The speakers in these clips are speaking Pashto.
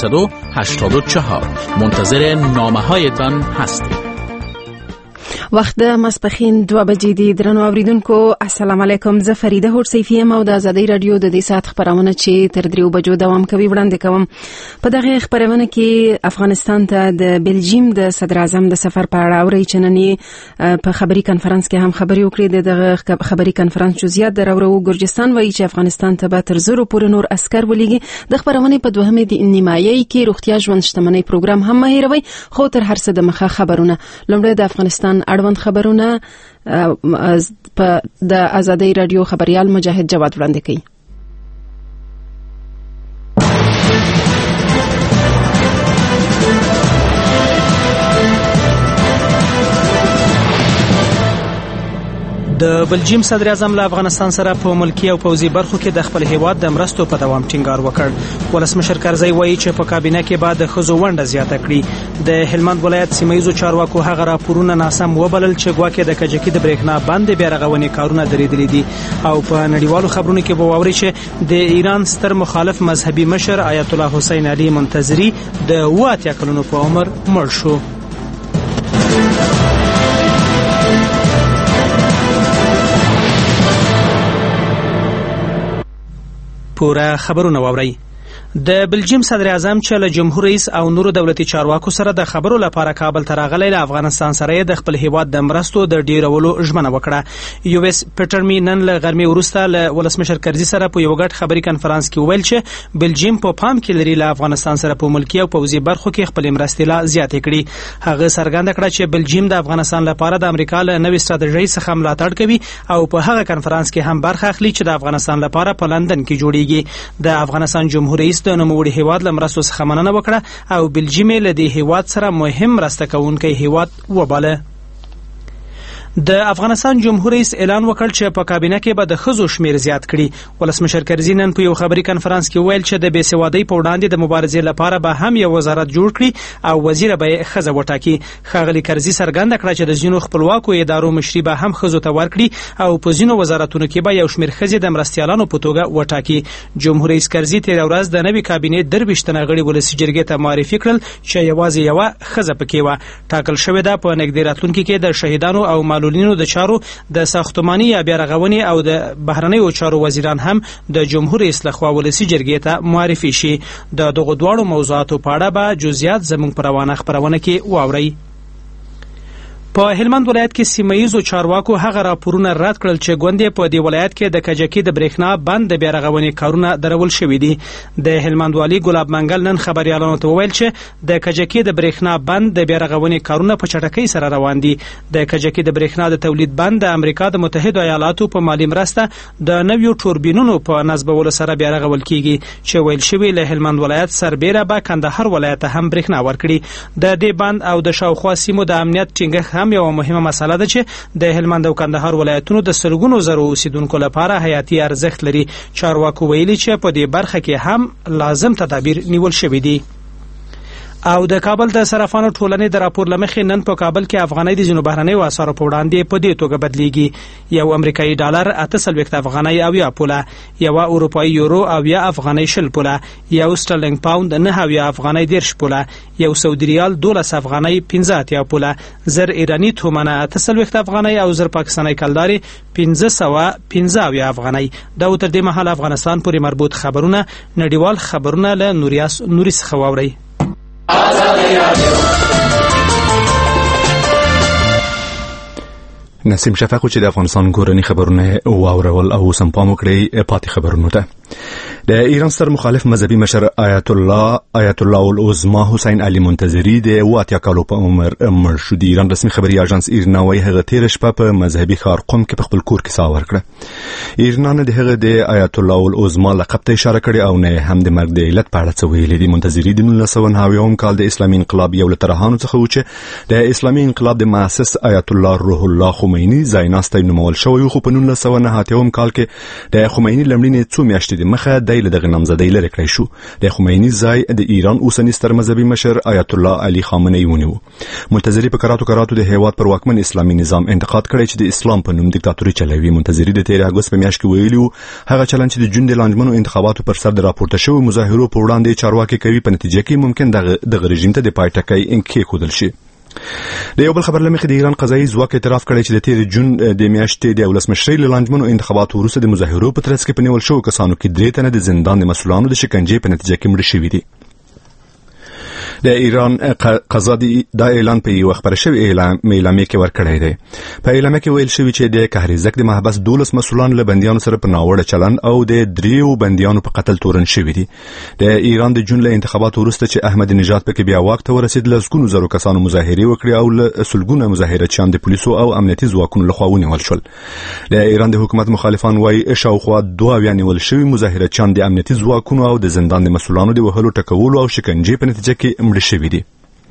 984. منتظر نامه‌هایتان هستیم. وخت ماسپښین 2 بجې دي. درنو اوریدونکو السلام علیکم. زه فریده هوډسیفی یم او د آزادۍ رادیو د دې ساعت خبرونه چې تر 3 بجو دوام کوي وړاندې کوم. په دغه خبرونه کې افغانستان ته د بلجیم د صدر اعظم د سفر په اړه اوري چې نن په خبري کانفرنس کې هم خبري وکړي. دغه خبري کانفرنس جزئیات درورو ګرجستان وایي چې افغانستان ته به تر 0 پورې نور عسكر ولېږي. د خبرونه په دوهمه د نیمایي کې روغتیا ژوند شتمنۍ پروګرام هم مهیروي. خو تر هر څه د مخه خبرونه لومړی د افغانستان اړوند خبرونه د آزادۍ رادیو خبريال مجاهد جواد وړاندې کوي. د بلجیم صدر اعظم له افغانستان سره په ملکی او پوځي برخو کې د خپل هیواد د مرستو په دوام ټینګار وکړ. ولسمشر کرزی وایي چې په کابینه کې بعد د خزو ونډه زیاته کړي. د هلمند ولایت سیمایي چارواکو هغه راپورونه ناسم وبلل چې ګواکې د کجکي د برېښنا بند بیا رغونې کارونه درېدلي دي. او په نړیوالو خبرونو کې به واوري چې د ایران ستر مخالف مذهبي مشر آیت الله حسین علي منتظری د 80 کلونو په عمر مړ شو. پورا خبرونه واوري. د بلجیم صدر اعظم چې له جمهور رئیس او نورو دولتي چارواکو سره د خبرو لپاره کابل ته راغلی له افغانستان سره د خپل هیواد د مرستو د ډیرولو ژمنه وکړه. یو اس پیټرمی نن له غرمې وروسته له ولسمشر کرزي سره په یو غټ خبري کانفرنس کې ویل چې بلجیم په پام کې لري له افغانستان سره په ملکی او پوځي برخو کې خپل مرستې لا زیاتې کړي. هغه څرګنده کړه چې بلجیم د افغانستان لپاره د امریکا له نوې ستراتیژۍ څخه ملاتړ کوي او په هغه کانفرنس کې هم برخه اخلي چې د افغانستان لپاره په لندن کې جوړیږي. د افغانستان جمهور رئیس د نوموړي هیواد لمرستو څخه مننه وکړه او بلجیم له دې هیواد سره مهم مرسته کوونکی هیواد وباله. د افغانستان جمهور رئیس اعلان وکړ چې په کابینه کې به د خزو شمیر زیات کړي. ولسمشر کرزي نن په یو خبري کانفرنس کې ویل چې د بیسوادۍ په وړاندې د مبارزې لپاره به هم یو وزارت جوړ کړي او وزیر به خزه وټاکي. ښاغلي کرزي څرګنده کړه چې د ځینو خپلواکو ادارو مشري به هم خزو ته ورکړي او په ځینو وزارتونو کې به یو شمیر خزې د مرستيالانو په توګه وټاکي. جمهور رئیس کرزي تیر ورځ د نوي کابینې 23 تنه غړي ولسی جرګې ته معرفي کړل چې یوازې یو خزه پکې و. ټاکل شوې ده په نګدې راتلونکو کې د شهیدانو او معلولینو د چارو د ساختماني یا بیا رغونې او د بهرنیو چارو وزیران هم د جمهور رئیس لخوا ولسی جرګې ته معرفي شي. د دغه دواړو موضوعاتو په اړه به جزئیات زموږ پر روانه خبرونه کې واوري. په هلمند ولایت کې سیمایي چارواکو هغه راپورونه رد کړل چې ګوندې په دې ولایت کې د کجکي د برېښنا بند بیا رغونې کارونه درول شوې دي. د هلمند والي ګلاب منګل نن خبريالانو ته وویل چې د کجکي د برېښنا بند بیا رغونې کارونه په چټکۍ سره روان دي. د کجکي د برېښنا د تولید بند د امریکا د متحده ایالاتو په مالی مرسته د نویو توربینونو په نصبولو سره بیا رغول کیږي چې ویل شوی له هلمند ولایت سربېره به کندهار ولایت هم برېښنا ورکړي. د دې بند او د شاوخوا سیمو د امنیت ټینګښت هم یو مهمه مسله ده چې د هلمند او کندهار ولایتونو د سلګونو زرو اوسیدونکو لپاره حیاتي ارزښت لري. چارواکو ویلي چې په دې برخه کې هم لازم تدابیر نیول شوي دي. او د کابل د صرافانو ټولنې د راپور لمخې نن په کابل کې افغانۍ د ځینو بهرنیو اسعارو په وړاندې په دې توګه بدلیږي. یو امریکایي ډالر 8 افغانۍ او یا پوله، یو اروپایي یورو او یا افغانۍ 20 پوله، یو سترلینګ پاوند 9 افغانۍ 10 پوله، یو سعودي ریال 12 افغانۍ 15 پوله، زر ایرانی تومنه 8 افغانۍ او زر پاکستاني کلداري 1515 افغانۍ. دا تر دې مهال افغانستان پورې مربوط خبرونه نړیوال خبرونه له نوري څخه واوري. نسیم شفق چې د افغانستان کورنی خبرونه واورول او سم پام وکړي پاتې خبرونه ته. د ایران ستر مخالف مذهبي مشر آیت الله العظما حسین علي منتظری د 80 کالو په عمر مړ شو. د ایران رسمي خبري اژانس ایرنا وايي هغه تیر شپه په مذهبي ښار قم کې په خپل کور کې ساه ورکړه. ایرنا د هغه د آیت الله العظما لقب ته اشاره کړې او نه هم د مرګ د علت په اړه څه ویلي دي. منتظری د 1990 کال د اسلامي انقلاب یو له ترهانو څخه و چې د اسلامي انقلاب د مؤسس آیت الله روح الله خمینی ځایناستی نومول شوی خو په 1990 کال کې د خمینی لمړینې څو میاشتې د مخه د ځای له دغه نامزدۍ لرې کړی شو. د خمیني ځای د ایران اوسنی ستر مذهبي مشر آیت الله علي خامنه‌ای ونیو. منتظری په کراتو د هیواد پر واکمن اسلامي نظام انتقاد کړی چې د اسلام په نوم دیکتاتوري چلوي. منتظری د 13 اگست په میاشت کې ویلي هغه چلند چې د جون د لانجمنو انتخاباتو پر سر د راپورته شوی مظاهرو په وړاندې چارواکي کوي په نتیجه کې ممکن دغه رژیم ته د پای ټکی کېښودل شي. د یو بل خبر لمخې د ایران قضایي ځواک اعتراف کړی چې د 13 جون د میاشتې د ولسمشرۍ له لانجمنو انتخاباتو وروسته د مظاهرو په ترڅ کې په نیول شوو کسانو کې 3 تنه د زندان د مسؤلانو د شکنجې په نتیجه کې مړه شوي دي. د ایران قضا دا اعلان په یو خبر شوی اعلامیه کې ورکړی دی. په اعلامیه کې ویل شوی چې د کهریزک د محبس 12 مسؤلان له بندیانو سره په ناوړه چلند او د 3 بندیانو په قتل تورن شوی دي. د ایران د جون له انتخاباتو وروسته چې احمد نژاد پکې بیا واک ته ورسید لږ زرو کسانو مظاهره وکړي او سلګونه مظاهرچیان د پولیسو او امنیتي ځواکونو لخوا ونیول شول. د ایران د حکومت مخالفان وايي شاوخوا 2 نیول شوی مظاهرچیان د امنیتي ځواکونو او د زندان د مسؤلانو د وهلو ټکولو او شکنجې په نتیجه کې شوی دي.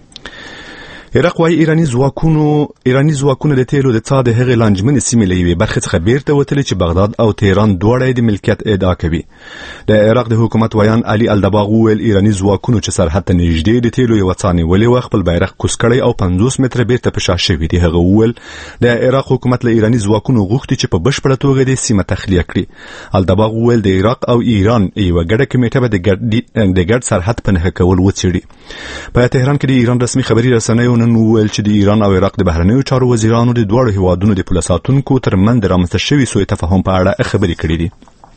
عراق وايي ایرانی ځواکونه د تیلو د څا د هغې لانجمنې سیمې له یوې برخې څخه بیرته وتلي چې بغداد او تهران دواړه د ملکیت ادعا کوي. د عراق د حکومت ویان علي الدباغ وویل ایرانی ځواکونو چې سرحد ته نږدې د تیلو یوه څا نیولې وه خپل بیرغ کوز کړی او 50 متره بیرته په شا شوي دي. هغه وویل د عراق حکومت له ایرانی ځواکونو غوښتي چې په بشپړه توګه د سیمه تخلیه کړي. الدباغ وویل د عراق او ایران یوه ګډه کمیټه به د ګډ سرحد په نښه کول وڅېړي. په تهران کې د ایران رسمي خبري رسنیو نن وویل چې د ایران او عراق د بهرنیو چارو وزیرانو د دوه هیوادونو د پوله ساتونکو ترمنځ د رامنځته شوي سوء تفاهم په اړه خبرې کړې دي.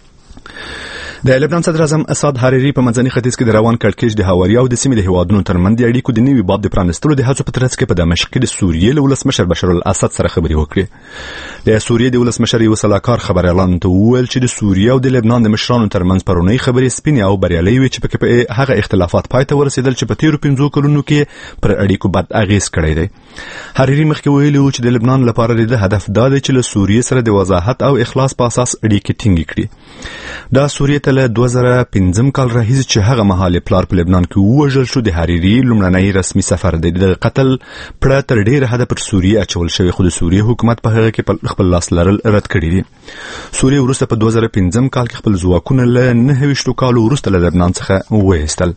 د لبنان صدر اعظم اساد حریری په منځني ختیځ کې د روان کړکېچ د هواري او د سیمې د هیوادونو ترمنځ د اړیکو د نوي باب د پرانستلو د هڅو په ترڅ کې په دمشق کې د سوریې له ولسمشر بشار الاسد سره خبرې وکړې. د سوریې د ولسمشر یو سلاکار خبر اعلان ته وویل چې د سوریې او د لبنان د مشرانو ترمنځ پرونی خبرې سپینې او بریالۍ وي چې په هغه اختلافات پای ته ورسېدل چې په تیرو 15 کلونو کې پر اړیکو بد اغیز کړی دی. حریری مخکې ویلي و چې د لبنان لپاره د هدف دا دی چې له سوریې سره د وضاحت او اخلاص په اساس اړیکې ټینګې کړي. دا سوریې ته له 2015 کال راهیسې چې هغه مهال پلار په لبنان کې ووژل شو د حریری لومړنی رسمي سفر دی. د قتل پړه تر ډیره حده پر سوریې اچول شوی خو د سوریې حکومت په هغه کې خپل لاس لرل رد کړی دی. سوریې وروسته په 2015 کال کې خپل ځواکونه له 29 کالو وروسته له لبنان څخه وایستل.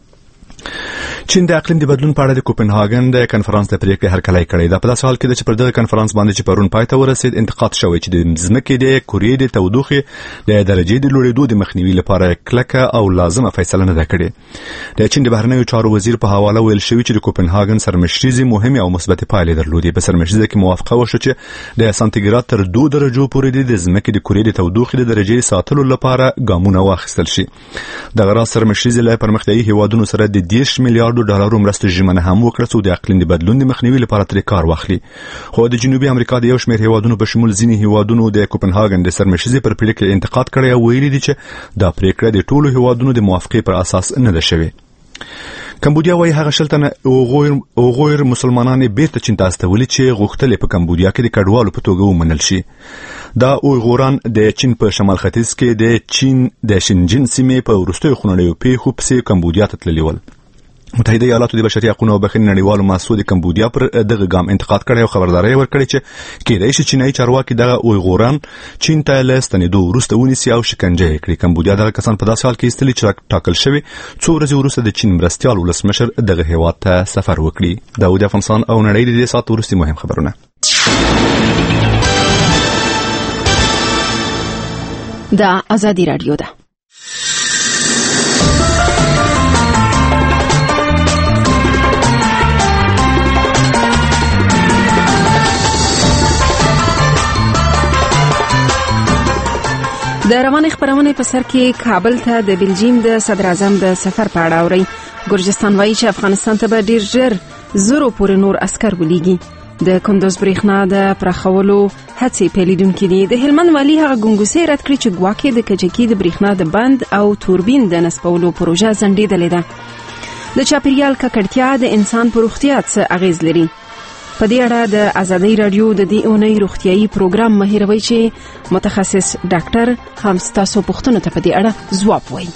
چین د اقلیم د بدلون په اړه د کوپنهاګن د کنفرانس د پریکړې هرکلی کړی دا په داسې حال کې چې پر دغه کنفرانس باندې چې پرون پای ته ورسید انتقاد شوی چې د ځمکې د کورې د تودوخې د درجې د لوړېدو د مخنیوي لپاره کلکه او لازمه فیصله نه ده کړې. د چین د بهرنیو چارو وزیر په حواله ویل شوی چې د کوپنهاګن سرمشریزې مهمه او مثبت پایلې درلودې. په سرمشریزه کې موافقه وشوه چې د سانتیګراد تر 2 درجو پورې د ځمکې د کورې د تودوخې د درجې ساتلو لپاره ګامونه واخیستل شي. دغه راز سرمشریزه له پرمختیایي هیوادونو سره د 10 میلیارډ ډالرو مرستې ژمنه هم وکړه چې د اقلیم د بدلون د مخنیوي لپاره ترې کار واخلي. خو د جنوبي امریکا د یو شمېر هیوادونو په شمول ځینې هیوادونو د کوپنهاګن د سرمشریزې پر پریکړې انتقاد کړی او ویلي دي چې دا پریکړه د ټولو هیوادونو د موافقې پر اساس نه ده شوې. کمبودیا وايي هغه شلتنه اوغویر مسلمانان بیرته چین ته استولي چې غوښتل په کمبودیا کې د کډوالو په توګه ومنل شي. دا اوغوران د چین په شمال ختیځ کې د چین د شینجین سیمې په وروستیو خونړیو پیښو پسې کمبودیا ته تللي ول. متحده ایالاتو د بشري حقوقو او بخښنې نړیوالو مؤسسو د کمبودیا پر دغه ګام انتقاد کړی او خبرداري ورکړې چې کېدای شي چینایي چارواکي دغه اوغوران چین ته له ستنېدو وروسته ونیسي او شکنجه یې کړي. کمبودیا دغه کسان په داسې حال کې ایستلي چې ټاکل شوي څو ورځې وروسته د چین مرستیال ولسمشر دغه هیواد ته سفر وکړي. داود افغانستان او نړۍ د دې ساعت وروستي مهم خبرونه. دا آزادي رادیو ده. د روانې خبرونه په سر کې کابل ته د بلجیم د صدر اعظم د سفر په اړه اوري. ګرجستان وايي چې افغانستان ته به ډیر ژر زرو پورې نور عسكر ولېږي. د کندوز برېښنا د پراخولو هڅې پیلېدونکې دي. د هلمند والي هغه ګنګوسې رد کړې چې ګواکې د کجکي د برېښنا د بند او توربین د نصبولو پروژه ځنډېدلې ده. د چاپیریال ککړتیا د انسان په روغتیا څه اغیز لري؟ په دې اړه د آزادۍ رادیو د دې اونۍ روغتیايي پروګرام مهیروي چې متخصص ډاکټر هم ستاسو پوښتنو ته په دې اړه ځواب وایي.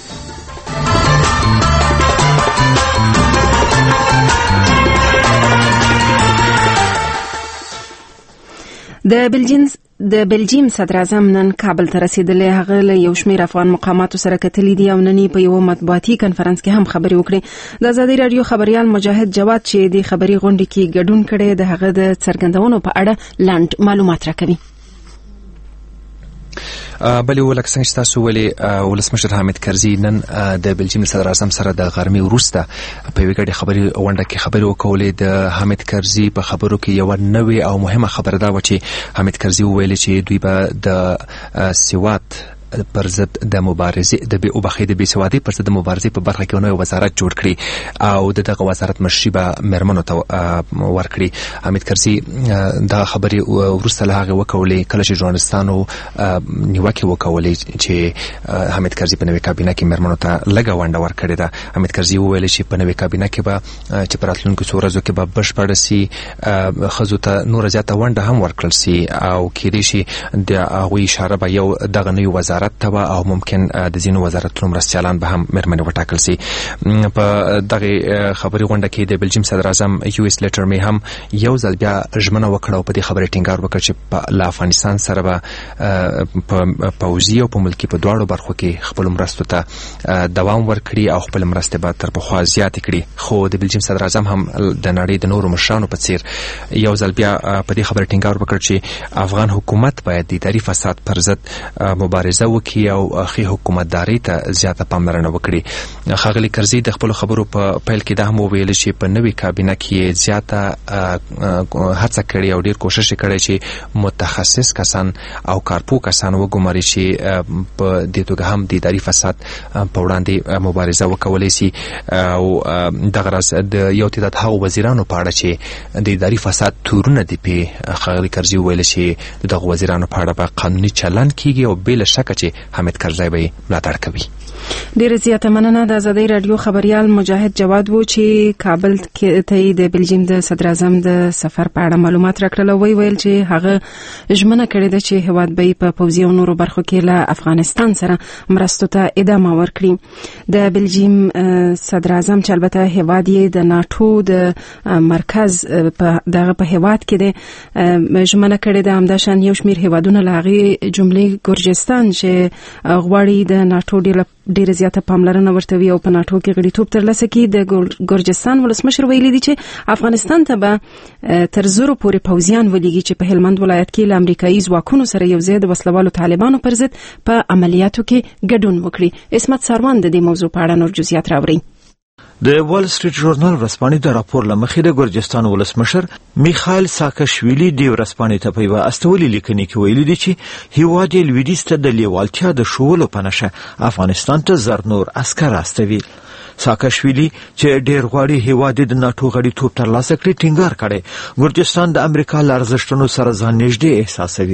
د د بلجیم صدر اعظم نن کابل ته رسیدلی. هغه له یو شمېر افغان مقاماتو سره کتلي دي او نن په یو مطبوعاتي کنفرانس کې هم خبرې وکړې. د ازادي رادیو خبريال مجاهد جواد چې د خبري غونډې کې ګډون کړي د هغه د څرګندونو په اړه لاند معلومات راکوي. بلې ولکه څنګه چې تاسو ولې ولسمشر حامد کرزي نن د بلجیم صدر اعظم سره د غرمې وروسته په یوې ګډې خبري غونډه کې خبرې وکولې. د حامد کرزي په خبرو کې یو نوې او مهمه خبره ده چې حامد کرزي وویل چې دوی به د سواد پر ضد د مبارزې د بې سوادۍ پر ضد د مبارزې په برخه کې نوې وزارت جوړ کړي او دغه وزارت مشري به مېرمنو ته ورکړي. حامد کرزي دا خبرې وروسته له هغې وکولې کله چې ژورنالستانو نیوکې وکولې چې حامد کرزي په نوې کابینه کې مېرمنو ته لږه ونډه ورکړې ده. حامد کرزي وویل چې په نوې کابینه کې به چې په راتلونکو څو ورځو کې به بشپړه سي ښځو ته نوره زیاته ونډه هم ورکړل سي او کېدای شي د هغوی اشاره به یو دغه نوی وزارت ته او ممکن د ځینو وزارتونو مرستیالان به هم مېرمنې وټاکل سي. په دغه خبري غونډه کې د بلجیم صدر اعظم یو اس لیټر می هم یو ځل بیا ژمنه وکړه او په دې خبرې ټینګار وکړ چې په افغانستان سره به په پوځي او په ملکی په دواړو برخو کې خپل مرستو ته دوام ورکړي او خپل مرستې به تر پخوا زیاتې کړي. خو د بلجیم صدر اعظم هم د نړۍ د نورو مشرانو په څیر یو ځل بیا په دې خبرې ټینګار وکړ چې افغان حکومت باید د اداري فساد پر ضد مبارزه وکړي او ښې حکومتداري ته زیاته پاملرنه وکړي. ښاغلي کرزي د خپلو خبرو په پیل کې دا هم وویل چې په نوې کابینه کې زیاته هڅه کړې او ډېر کوشش کړی چې متخصص کسان او کارپوه کسان وګماري چې په دې توګه هم د اداري فساد په وړاندې مبارزه وکولی سي او دغه راز د یو تعداد هغو وزیرانو په اړه چې د اداري فساد تورونه دي پې ښاغلي کرزي وویل چې دغه وزیرانو په اړه به قانوني چلند کیږي او بې له شکه چې حامد کرزي به ملاتړ کوي. ډیره زیاته مننه. د ازادي رادیو خبريال مجاهد جواد وو چې کابل ته د بلجیم د صدر اعظم د سفر په اړه معلومات راکړل. ویل چې هغه ژمنه کړې ده چې هیواد به په پوځي او نورو برخو کې له افغانستان سره مرستو ته ادامه ورکړي. د بلجیم صدر اعظم چې البته هیواد یې د ناتو د مرکز په هیواد کې ده ژمنه کړې ده همداشان یو شمېر هیوادونه له هغې جملې ګرجستان چې غواړي د ناتو ډیره زیاته پاملرنه ورته وي او په ناتو کې غړیتوب ترلاسه کړي. د ګرجستان ولسمشر ویلي دي چې افغانستان ته به تر زرو پورې پوځیان ولېږي چې په هلمند ولایت کې له امریکایي ځواکونو سره یو ځای د وسلوالو طالبانو پر ضد په عملیاتو کې ګډون وکړي. عصمت ساروان د دې موضوع په اړه نور جزئیات راوړي. د وال سټریټ ژورنال ورځپاڼې د راپور لمخې د ګرجستان ولسمشر میخایل ساکاشویلی د ورځپاڼې ته په یوه استولي لیکنې کې ویلي دي چې هیواد یې لویدیځ ته د لیوالتیا د ښوولو په نښه افغانستان ته زر نور عسکر استوي. ساکاشویلی چې ډېر غواړي هیواد د ناتو غړیتوب ترلاسه کړي ټینګار کړی ګرجستان د امریکا له ارزښتونو سره ځان نږدې احساسوي.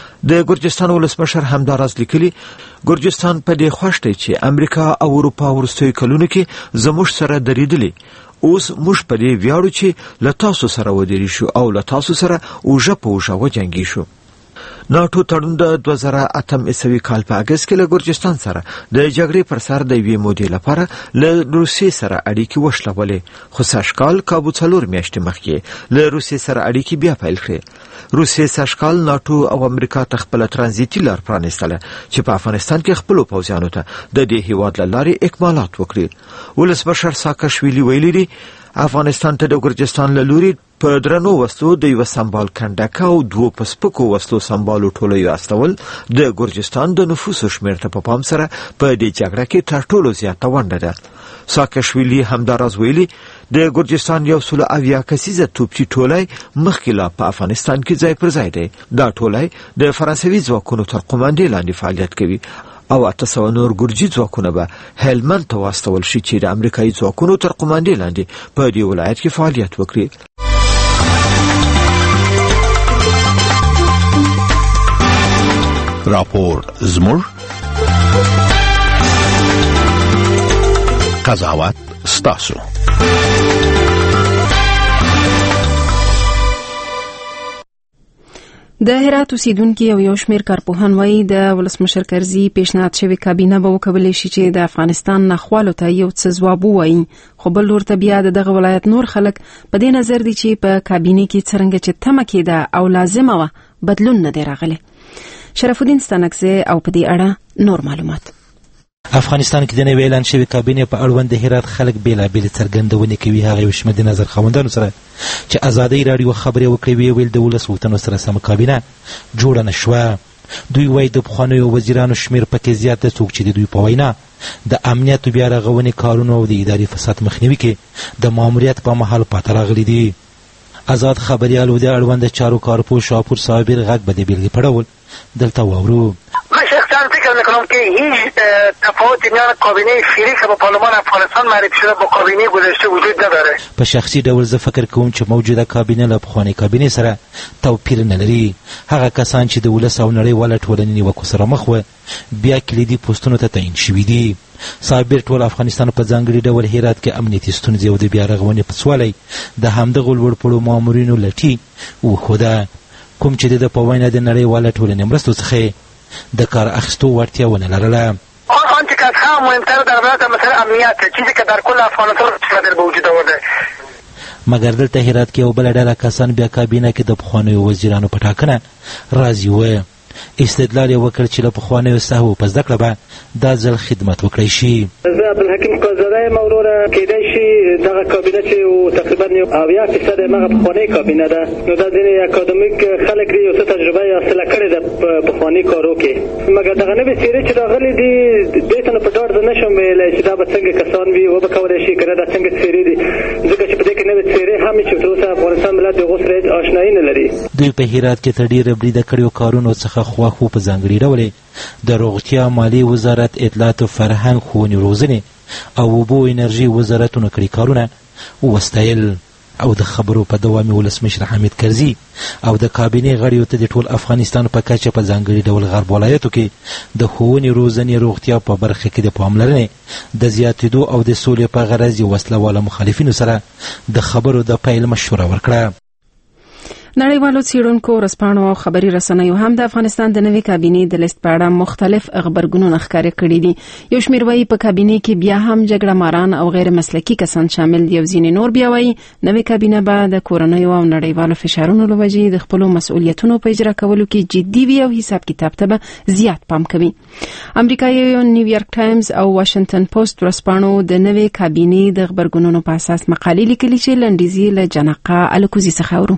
د ګرجستان ولسمشر همداراز لیکلي ګرجستان په دې خوښ دی چې امریکا او اروپا وروستیو کلونو کې زموږ سره درېدلي. اوس موږ په دې ویاړو چې له تاسو سره ودرېږو او له تاسو سره اوږه په اوږه وجنګېږو. ناتو تړون د 2008 عیسوي کال په اګست کې له ګرجستان سره د جګړې پر سر د یوې مودې لپاره له روسیې سره اړیکې وشلولې، خو سږکال کابو 4 میاشتې مخکې له روسیې سره اړیکې بیا پیل کړې. روسیې سږکال ناتو او امریکا ته خپله ترانزیتي لار پرانیستله چې په افغانستان کې خپلو پوځیانو ته د دې هیواد له لارې اکمالات وکړي. ولسمشر ساکاشویلی ویلي دي افغانستان ته د ګرجستان له لوري په درنو وسلو د یوه سمبال کنډکه او 2 په سپکو وسلو سمبالو ټولیو استول د ګرجستان د نفوسو شمېر ته په پام سره په دې جګړه کې تر ټولو زیاته ونډه ده. ساکاشویلی همداراز ویلي د ګرجستان 170 کسیزه توپچي ټولی مخکې لا په افغانستان کې ځای پر ځای دی. دا ټولی د فرانسوي ځواکونو تر قوماندې لاندې فعالیت کوي او 800 نور ګرجي ځواکونه به هلمند ته واستول شي چې د امریکایي ځواکونو تر قوماندې لاندې په دې ولایت کې فعالیت وکړي. راپور زموږ قضاوت ستاسو. د هرات اوسیدونکي یو شمېر کارپوهان وایي د ولسمشر کرزي پیشنهاد شوی کابینه به وکولی شي چې د افغانستان ناخوالو ته یو څه ځواب ووایي، خو بل لور ته بیا دغه ولایت نور خلک په دې نظر دي چې په کابینه کې څرنګه چې تمه کېده او لازمه وه بدلون نه دی راغلی. شرف الدین ستانکزی او په دې اړه نور معلومات. افغانستان کې د نوې اعلان شوی کابینې په اړوند د هرات خلک بیلابېلې څرګندونې کوي. هغه یو شمېر د نظر خاوندانو سره چې ازادۍ راډیو خبرې وکړې ویل د 12 وطنو سره سمه کابینه جوړه نه شوه. دوی وایي د پخوانیو وزیرانو شمېر پکې زیات دی، څوک چې د دوی په وینا د امنیت بیا رغونې کارونو او د اداري فساد مخنیوي کې د ماموریت په مهال پاته راغلي دي. آزاد خبریال و د اړوند چارو کارپوه شاپور صابر غږ به د بیلګې په ډول دلته واورو. من شخصا فکر میکنم که هیچ تفاوتی میان کابینه فعلی که با پارلمان افغانستان معرفی شده با کابینه گذشته وجود نداره. په شخصي ډول زه فکر کوم چې موجوده کابینه له پخوانۍ کابینې سره توپیر نه لري. هغه کسان چې د ولس او نړیواله ټولنې نیوکو سره مخ وه بیا کلیدي پوستونو ته تعیین شوي دي. صابر ټول افغانستان په ځانګړي ډول هرات کې امنیتي ستونزې او د بیا رغونې په سوالی د همدغو لوړپوړو مامورینو لټي وښوده، کوم چې د په وینا د نړیواله ټولنې مرستو څخه د کار اخیستو وړتیا ونه لرله. آنچه که از همه مهمتر در ولایت مثلا امنیت چیزی که در کل افغانستان در به وجود آورده. مګر دلته هرات کې یو بله ډله کسان بیا کابینه کې د پخوانیو وزیرانو په ټاکنه راضي وه. استدلال یې وکړ چې له پخوانیو سهوو په زده کړه به دا ځل خدمت وکړی شي. زه عبدالحکیم قاضزاده یم وروره، کیدای شي دغه کابینه چې تقریبا 70% یې همغه پخوانۍ کابینه ده، نو دا ځینې اکادمیک خلک دي یو څه تجربه یې حاصله کړې ده په پخواني کارو کې، مګر دغه نوې څېرې چې راغلي دي دې ته نو په ډاډ زه نشم ویلی چې دا به څنګه کسان وي، وبه کولی شي که نه دا څنګه څېرې دي، ځکه چې په دې کې نوې څېرې هم چې تر اوسه افغانستان ملت د هغو سره هېڅ اشنایي نه لري. دوی په هرات کې تر ډېره بریده کړیو کارونو څخه خواښ وو. په ځانګړي ډول د روغتیا، مالیې وزارت، اطلاعات او فرهنګ، ښوونې روزنې او اوبو انرژي وزارتونو کړي کارونه وستایل. او د خبرو په دوام ولسمشر حامد کرزي او د کابینې غړیو ته د ټول افغانستان په کچه په ځانګړي ډول غرب ولایتو کې د ښوونې روزنې روغتیا په برخه کې د پاملرنې د زیاتېدو او د سولې په غرض وسله واله مخالفینو سره د خبرو د پیل مشوره ورکړه. نړیوالو څېړونکو، ورځپاڼو او خبري رسنیو هم د افغانستان د نوې کابینې د لیست په اړه مختلف غبرګونونه ښکاره کړي دي. یو شمېر وایي په کابینې کې بیا هم جګړه ماران او غیر مسلکي کسان شامل دي، او ځینې نور بیا وایي نوې کابینه به د کورنیو او نړیوالو فشارونو له وجې د خپلو مسؤلیتونو په اجرا کولو کې جدي وي او حساب کتاب ته به زیات پام کوي. امریکایي نیویارک ټایمز او واشنگټن پوسټ ورځپاڼو د نوې کابینې د غبرګونونو په اساس مقالې لیکلي چې لنډیزې له جنقه الکوزي څخه اورو.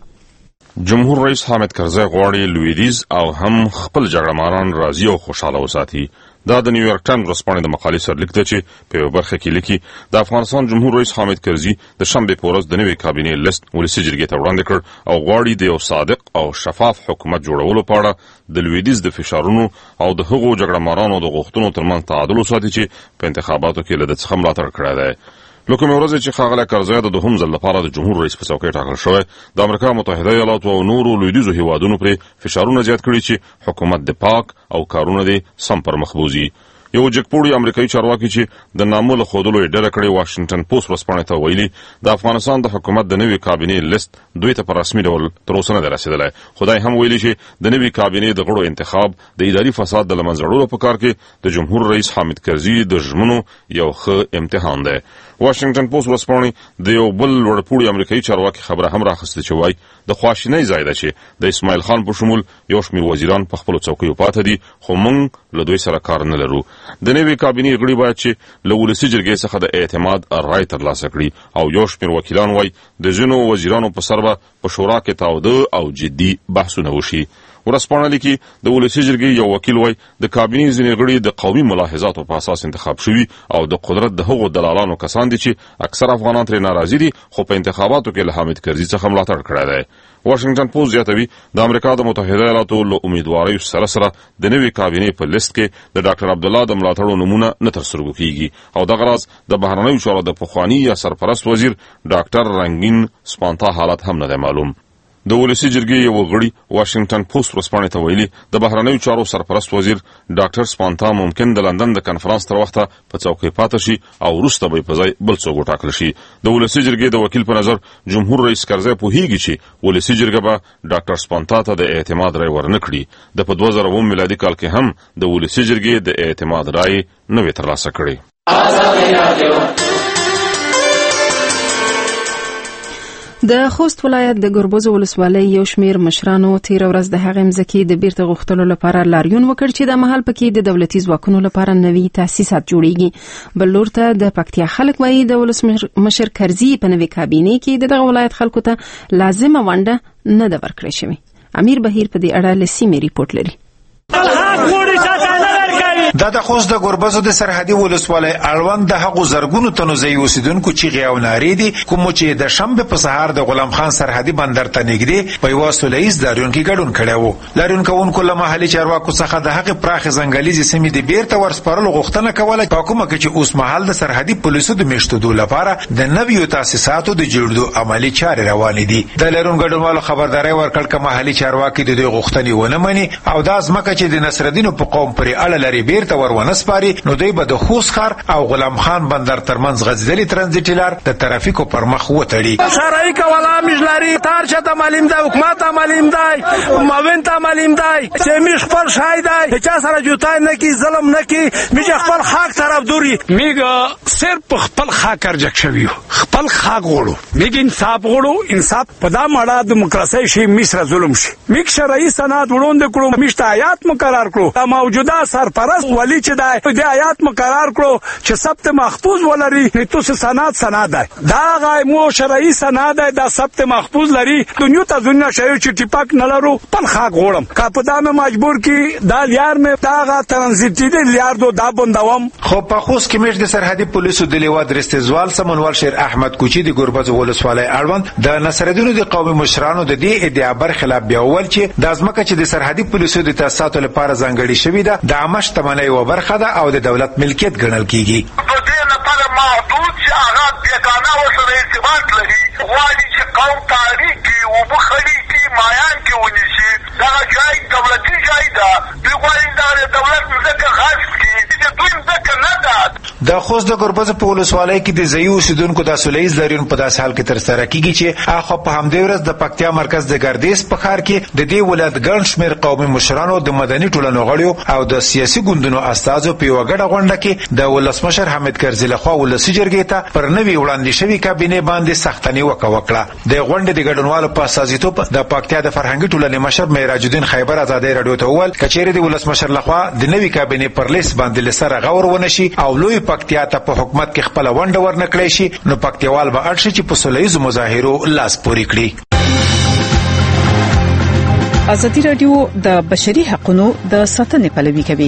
جمهور رئیس حامد کرزی غواړي لویدیځ او هم خپل جګړهماران راضي او خوشاله وساتي. دا د نیویارک ټایمز ورځپاڼې د مقالې سرلیک دی چې په یوه برخه کې لیکي د افغانستان جمهور رئیس حامد کرزي د شنبې په ورځ د نوې کابینې لیست ولسي جرګې ته وړاندې کړ او غواړي د یو صادق او شفاف حکومت جوړولو په اړه د لویدیځ د فشارونو او د هغو جګړهمارانو د غوښتنو ترمنځ تعادل وساتي چې په انتخاباتو کې له ده څخه ملاتړ کړی دی. له کومې ورځې چې ښاغلی کرزی د دوهم ځل لپاره د جمهور رئیس په څوکۍ ټاکل شوی، د امریکا متحده ایالاتو او نورو لویدیځو هیوادونو پرې فشارونه زیات کړي چې حکومت د پاک او کارونه دې سم پر مخ بوځي. یو جګپوړی امریکایي چارواکي چې د نامو له ښودلو یې ډډه کړې واشنګټن پوسټ ورځپاڼې ته ویلي د افغانستان د حکومت د نوې کابینې لیست دوی ته په رسمي ډول تر اوسه نه دی رسېدلی. خدای هم ویلي چې د نوې کابینې د غړو انتخاب د اداري فساد د له منځه وړلو په کار کې د جمهور رئیس حامد کرزي د ژمنو یو ښه امتحان دی. واشنگټن پوسټ ورځپاڼې د یو بل لوړپوړي امریکایي چارواکي خبره هم راخیستې چې وایي د خواشینۍ ځای ده چې د اسماعیل خان په شمول یو شمېر وزیران په خپلو څوکیو پاته دي، خو موږ له دوی سره کار نه لرو. د نوې کابینې غړي باید چې له ولسي جرګې څخه د اعتماد رای ترلاسه کړي او یو شمېر وکیلان وایي د ځینو وزیرانو په سر به په شورا کې تاوده او جدي بحثونه وشي. ورځپاڼه لیکي د ولسي جرګې یو وکیل وایي د کابینې ځینې غړي د قومي ملاحظاتو په اساس انتخاب شوي او د قدرت د هغو دلالانو کسان دي چې اکثر افغانان ترې ناراضي دي، خو په انتخاباتو کې له حامد کرزي څخه ملاتړ کړی دی. واشنګټن پوسټ زیاتوي د امریکا د متحده ایالاتو له امیدواریو سره سره د نوې کابینې په لیست کې د ډاکټر عبدالله د ملاتړو نومونه نه تر سترګو کیږي او دغه راز د بهرنیو چارو د پخواني یا سرپرست وزیر ډاکټر رنګین سپانتا حالت هم نه دی معلوم. د ولسي جرګې یو غړي واشنګټن پوسټ ورځپاڼې ته ویلي د بهرنیو چارو سرپرست وزیر ډاکټر سپانتا ممکن د لندن د کنفرانس تر وخته په څوکۍ پاته شي او وروسته به یې په ځای بل څوک وټاکل شي. د ولسي جرګې د وکیل په نظر جمهور رئیس کرزی پوهیږي چې ولسي جرګه به ډاکټر سپانتا ته د اعتماد رای ورنه کړي. د په 2000 میلادي کال کې هم د ولسي جرګې د اعتماد رای نه وي ترلاسه کړی. د خوست ولایت د ګربز ولسوالۍ یو شمیر مشرانو تیر ورځ د هغې مځکې د بیرته غوښتلو لپاره لاریون وکړ چې د مهال پکې د دولتي ځواکونو لپاره نوي تاسیسات جوړیږي. بل لور ته د پکتیا خلک وایي د ولسمشر کرزي په نوې کابینې کې دغه ولایت خلکو ته لازمه ونډه نه ده ورکړې شوې. امیر بهیر په دې اړه له سیمې ریپورت لري. دا د خوست د ګربزو د سرحدي ولسوالۍ اړوند د هغو زرګونو تنو ځای اوسیدونکو چیغې او نارې دي کوم چې د شنبه په سهار د غلام خان سرحدي بندر ته نږدې په یوه سوله ییز لاریون کې ګډون کړی و. لاریون کوونکو له محلي چارواکو څخه د هغې پراخې ځنګلیزې سیمې د بیرته ورسپارلو غوښتنه کوله په کومه کې چې اوس مهال د سرحدي پولیسو د میشتېدو لپاره د نویو تاسیساتو د جوړېدو عملي چارې روانې دي. د لاریون ګډونوالو خبرداری ورکړ که محلي چارواکي د دوی غوښتنې ونه مني او دا ځمکه چې د نصرالدین په قوم پورې اړه لري بیرته ورونه سپاري نو دوی به د خوست ښار او غلام خان بندر ترمنځ غځېدلي ترانزیټي لار د ترافیکو پر مخ وتړي. شرعي کولا مجلري تار چته معلوم دی حکومت معلوم دی معاون ته معلوم دی چې میش خپل شای دی چا سره جوتای نه کی ظلم نه کی میش خپل حق طرفداري میګه صرف خپل حق ارجک شوی خپل حق غوړو میګ انصاف غوړو انصاف په دا ماړه دیموکراسي شي مصر ظلم شي میګ شرعي سند وړاندې کړو میشت آیات مقرر کړو موجوده سرپرست ولی چې د آیات مقرر کړو چې ثبت محفوظ ولري تو سند دی دا غای مو شرعي سند دی دا ثبت محفوظ لري دنیا ته دنیا شایو چې ټیپک نه لرو پل حق غوړم کا په دامه مجبور کی دا لیار مې دا ترانزیټي دی لیار دو دا بندوم. خو په خوست کې مش د سرحدي پولیسو د لیوا درستزوال سمونوال شیر احمد کوچی د ګربز ولسوالۍ اړوند د نصرالدین د قومي مشرانو د دې ادعا برخلاف بیا ول چې د ځمکه چې د سرحدي پولیسو د تاسیساتو لپاره ځانګړي شوې ده د عامه شتمنۍ و برخه ده او د دولت ملکیت ګڼل کیږي. په دې لپاره محدود چې هغه بیگانه ورسره ارتباط لري غواړي چې قوم تاریخ کې وبخلي کې مایان کې ونیسي دا ځای دولتي ځای ده دوی غواړي دا دولت مځکه خاص کړي چې دوی مځکه نه ده. د خوست د ګربز په ولسوالۍ کې د ځایي اوسیدونکو د سوله ییز لاریون په داسې حال کې ترسره کیږي چې اخو په همدې ورځ د پکتیا مرکز د ګردیز په ښار کې د دې ولایت ګڼ شمېر قومي مشرانو د مدني ټولنو غړیو او د سیاسي ګوندونو استازو په یوه ګډه غونډه کې د ولسمشر حامد کرزي لخوا ولسي جرګې ته پر نوې وړاندې شوې کابینې باندې سخته نیوکه وکړه. د غونډې د ګډونوالو په استازیتوب د پکتیا د فرهنګي ټولنې مشر معراج الدین خیبر ازادۍ راډیو ته وویل که چیرې د ولسمشر لخوا د نوې کابینې پر لیست باندې له سره غور ونه شي او لوی پکتیا ته په حکومت کې خپل ونډه ورنکړی شي نو پکتیوال به اړ شي چې په سوله ییزو مظاهرو لاس پورې کړي. ازادي راډیو د بشري حقوقو د ساتنې پلوي کوي.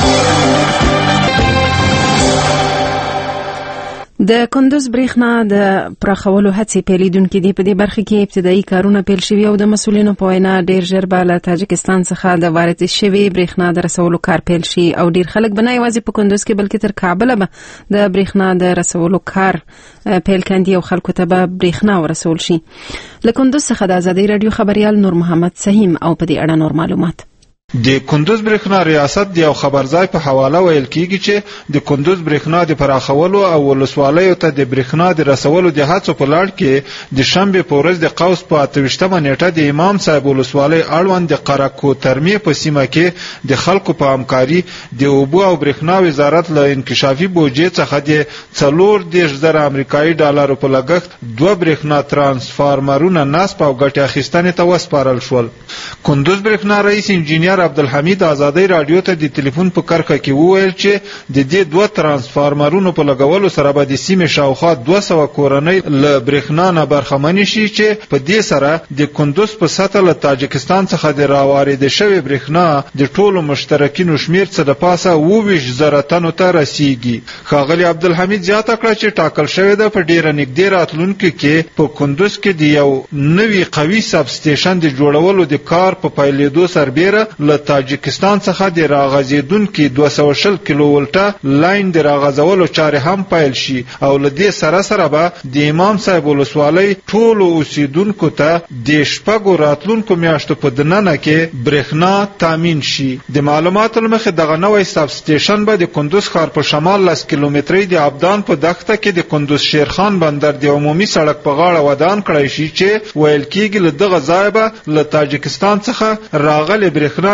د کندوز برېښنا د پراخولو هڅې پیلیدونکې دي. په دې برخه کې ابتدایي کارونه پیل شوي او د مسؤلینو په وینا ډېر ژر به له تاجکستان څخه د وارد شوي برېښنا د رسولو کار پیل شي او ډېر خلک به نه یوازې په کندوز کې بلکې تر کابله به د برېښنا د رسولو کار پیل کاندي او خلکو ته به برېښنا ورسول شي. له کندوز څخه د ازادۍ راډیو خبريال نور محمد سهیم او په دې اړه نور معلومات. د کندوز برېښنا ریاست د یو خبرځای په حواله ویل کیږي چې د کندوز برېښنا د پراخولو او ولسوالیو ته د برېښنا د رسولو د هڅو په لړ کې د شنبه په ورځ د قوس په 28مه نیټه د امام صاحب ولسوالۍ اړوند د قرقو ترمې په سیمه کې د خلکو په همکاري د اوبو او برېښنا وزارت له انکشافي بودجې څخه د 40,000 امریکایي ډالرو په لګښت 2 برېښنا ترانسفارمرونه نصب او ګټه اخیستنې ته وسپارل شول. کندوز برېښنا رئیس انجینیر عبدالحمید ازادۍ راډیو ته د ټلیفون په کرکه کې وویل چې د دې 2 ترانسفارمرونو په لګولو سره به د سیمې شاوخوا 200 کورنۍ له برېښنا نه برخمنې شي چې په دې سره د کندوز په سطح له تاجکستان څخه د راوارد شوې برېښنا د ټولو مشترکینو شمیر څخه د پاسه 22,000 تنو ته رسیږي. ښاغلي عبدالحمید زیاته کړه چې ټاکل شوې ده په ډیره نږدې راتلونکي کې په کندوز کې د یو نوي قوي سب سټیشن د جوړولو د کار په پیلېدو سربیره له تاجکستان څخه د راغځېدونکي 220 کیلو ولټه لاین د راغځولو چارې هم پیل شي او له دې سره سره به د امام صاحب ولسوالۍ ټولو اوسیدونکو ته د شپږو راتلونکو میاشتو په دننه کې برېښنا تامین شي. د معلوماتو له مخې دغه نوی سب سټیشن به د کندوز ښار په شمال 10 کیلومترۍ د ابدان په دښته کې د کندوز شیرخان بندر د عمومي سړک په غاړه ودان کړی شي چې ویل کېږي له دغه ځایه به له تاجکستان څخه راغلې برېښنا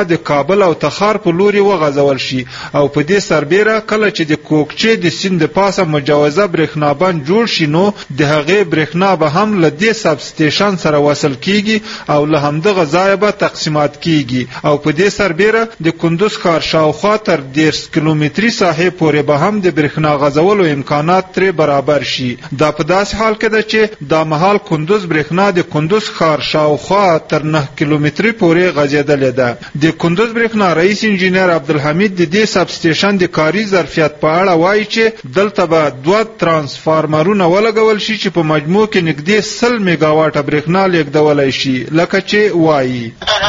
د کابل او تخار په لوري وغځول شي او په دې سربیره کله چې د کوکچې د سیند د پاسه مجوزه برېښنا بند جوړ شي نو د هغې برېښنا به هم له دې سب سټیشن سره وصل کیږي او له همدغه ځایه به تقسیمات کیږي او په دې سربیره د کندوز ښار شاوخوا تر 10 کیلومتري ساحې پورې به هم د برېښنا غځولو امکانات ترې برابر شي. دا په داسې حال کې ده چې دا مهال کندوز برېښنا د کندوز ښار شاوخوا تر 9 کیلومتري پورې غځېدلې ده. د کندوز برېښنا رئیس انجینر عبدالحمید د دې سب سټیشن د کاري ظرفیت په اړه وایي چې دلته به 2 ترانسفارمرونه ولګول شي چې په مجموع کې نږدې 100 میگا واټه برېښنا لیږدولی شي. لکه چې وایي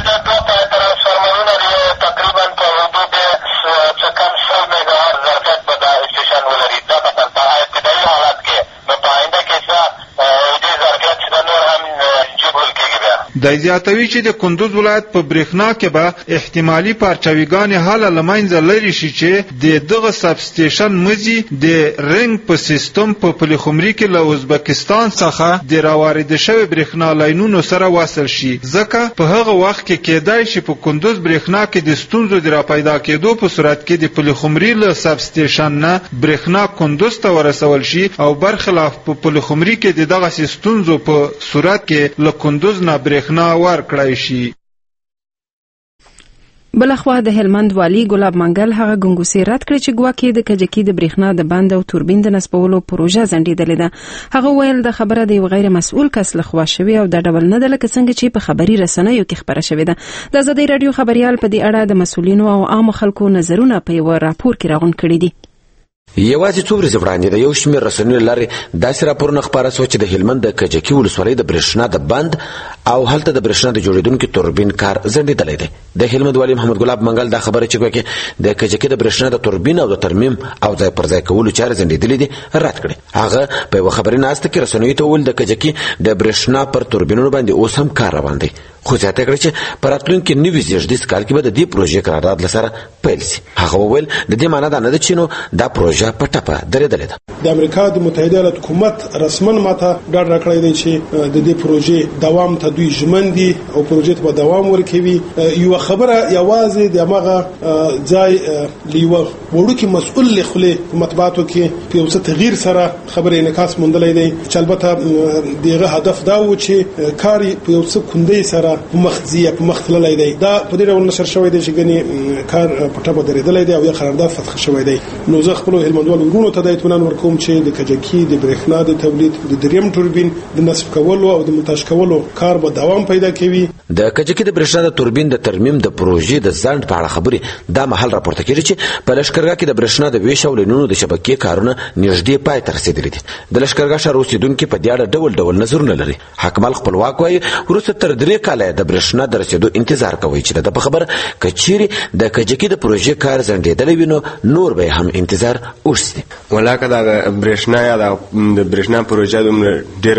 د زیاتوي چې د کندوز ولایت په برېښنا کې به احتمالي پارچاویګانې حاله له منځه لرې شي چې د دغه سب سټیشن مزي د رنګ په سیستم په پلخمري کې له ازبکستان څخه د راوارده شوی برېښنا لاینونو سره وصل شي، ځکه په هغه وخت کې کېدای شي په کندوز برېښنا کې د ستونزو د راپیدا کېدو په صورت کې د پلخمري له سب سټیشن نه برېښنا کندوز ته ورسول شي او برخلاف په پلخمري کې د دغه ستونزو په صورت کې له کندوز نه برېښنا ورکړای شي. بلخوا د هلمند والی ګلاب منګل هغه ګنګوسي رد کړ چې ګواکې د کجکي د برېښنا د بند او توربین د نصبولو پروژه ځنډېدلې ده. هغه ویل د خبره د یو غیر مسؤل کس لخوا شوې او د ډول نه ده لکه څنګه چې په خبري رسنیو کې خبره شوې ده. د آزادۍ رادیو خبريال په دې اړه د مسؤلینو او عام خلکو نظرونه په یو راپور کې راغونډ کړي دي. یوازې څو ورځې وړاندې د یو شمېر رسنیو لارې داسې راپورونه خپاره شو چې د هلمند د کجکي ولسوالۍ د برېښنا د بند او هلته د برېښنا د جوړېدونکي توربین کار ځنډېدلی دی. د هلمند والي محمد ګلاب منګل دا خبره چې کوي د کجکي د برېښنا د توربین او د ترمیم او ځای پر ځای کولو چارې ځنډېدلې دي رد کړې. هغه په یو خبري ناسته کې رسنیو ته وویل د کجکي د برېښنا پر توربینونو باندې اوس هم کار روان دی، خو زیاته کړه چې په راتلونکي نوي زیږدیز کال کې به د دې پروژې قرارداد لسره پیل شي. هغه وویل د دې معنی دا نه ده چې نو دا پروژه په ټپه درېدلې ده. د امریکا د متحده ایالاتو حکومت رسماً ماته ډاډ راکړی دی چې د دې پروژې دوام ته دوی ژمن دي او پروژې ته به دوام ورکوي. یو خبره یوازې د هغه ځای لیوه وړوکی مسؤل لخله په مطبوعاتو کې په یو څه تغییر سره خبره انعکاس موندلې دی چې البته دغه هدف دا و چې کاری په یو څه کندې سره مخزیه په مختللې دی. دا په دې ډول نشر شوی دی چې ګنې کار په ټاپه درېدلې دی او یا قرارداد فتح شوی دی. نو زه خپل هلمندوال ورونو ته د اطمینان ورکوم چې د کجکي د برېښنا د تولید د دریم توربین د نصب کولو او د منتج کولو کار به دوام پیدا کوي. د کجکي د برېښنا د توربین د ترمیم د پروژې د ځنډ په اړه خبرې دا مهال راپورته کړي چې په لشکرګاه کې د برېښنا د ویش او لینونو د شبکې کارونه نږدې پای ته رسیدلي دي. د لشکرګاه ښار اوسیدونکي په دې اړه ډول نظرونه لري. حکمل خپلواک وایي وروسته تر 3 کاله د برېښنا د رسیدو انتظار کوي چې د په خبر کچيري د کجکي د پروژې کار ځنډېدلی وي نور به هم انتظار وشي. ولاکه د برېښنا یا د برېښنا پروژه دومره ډېره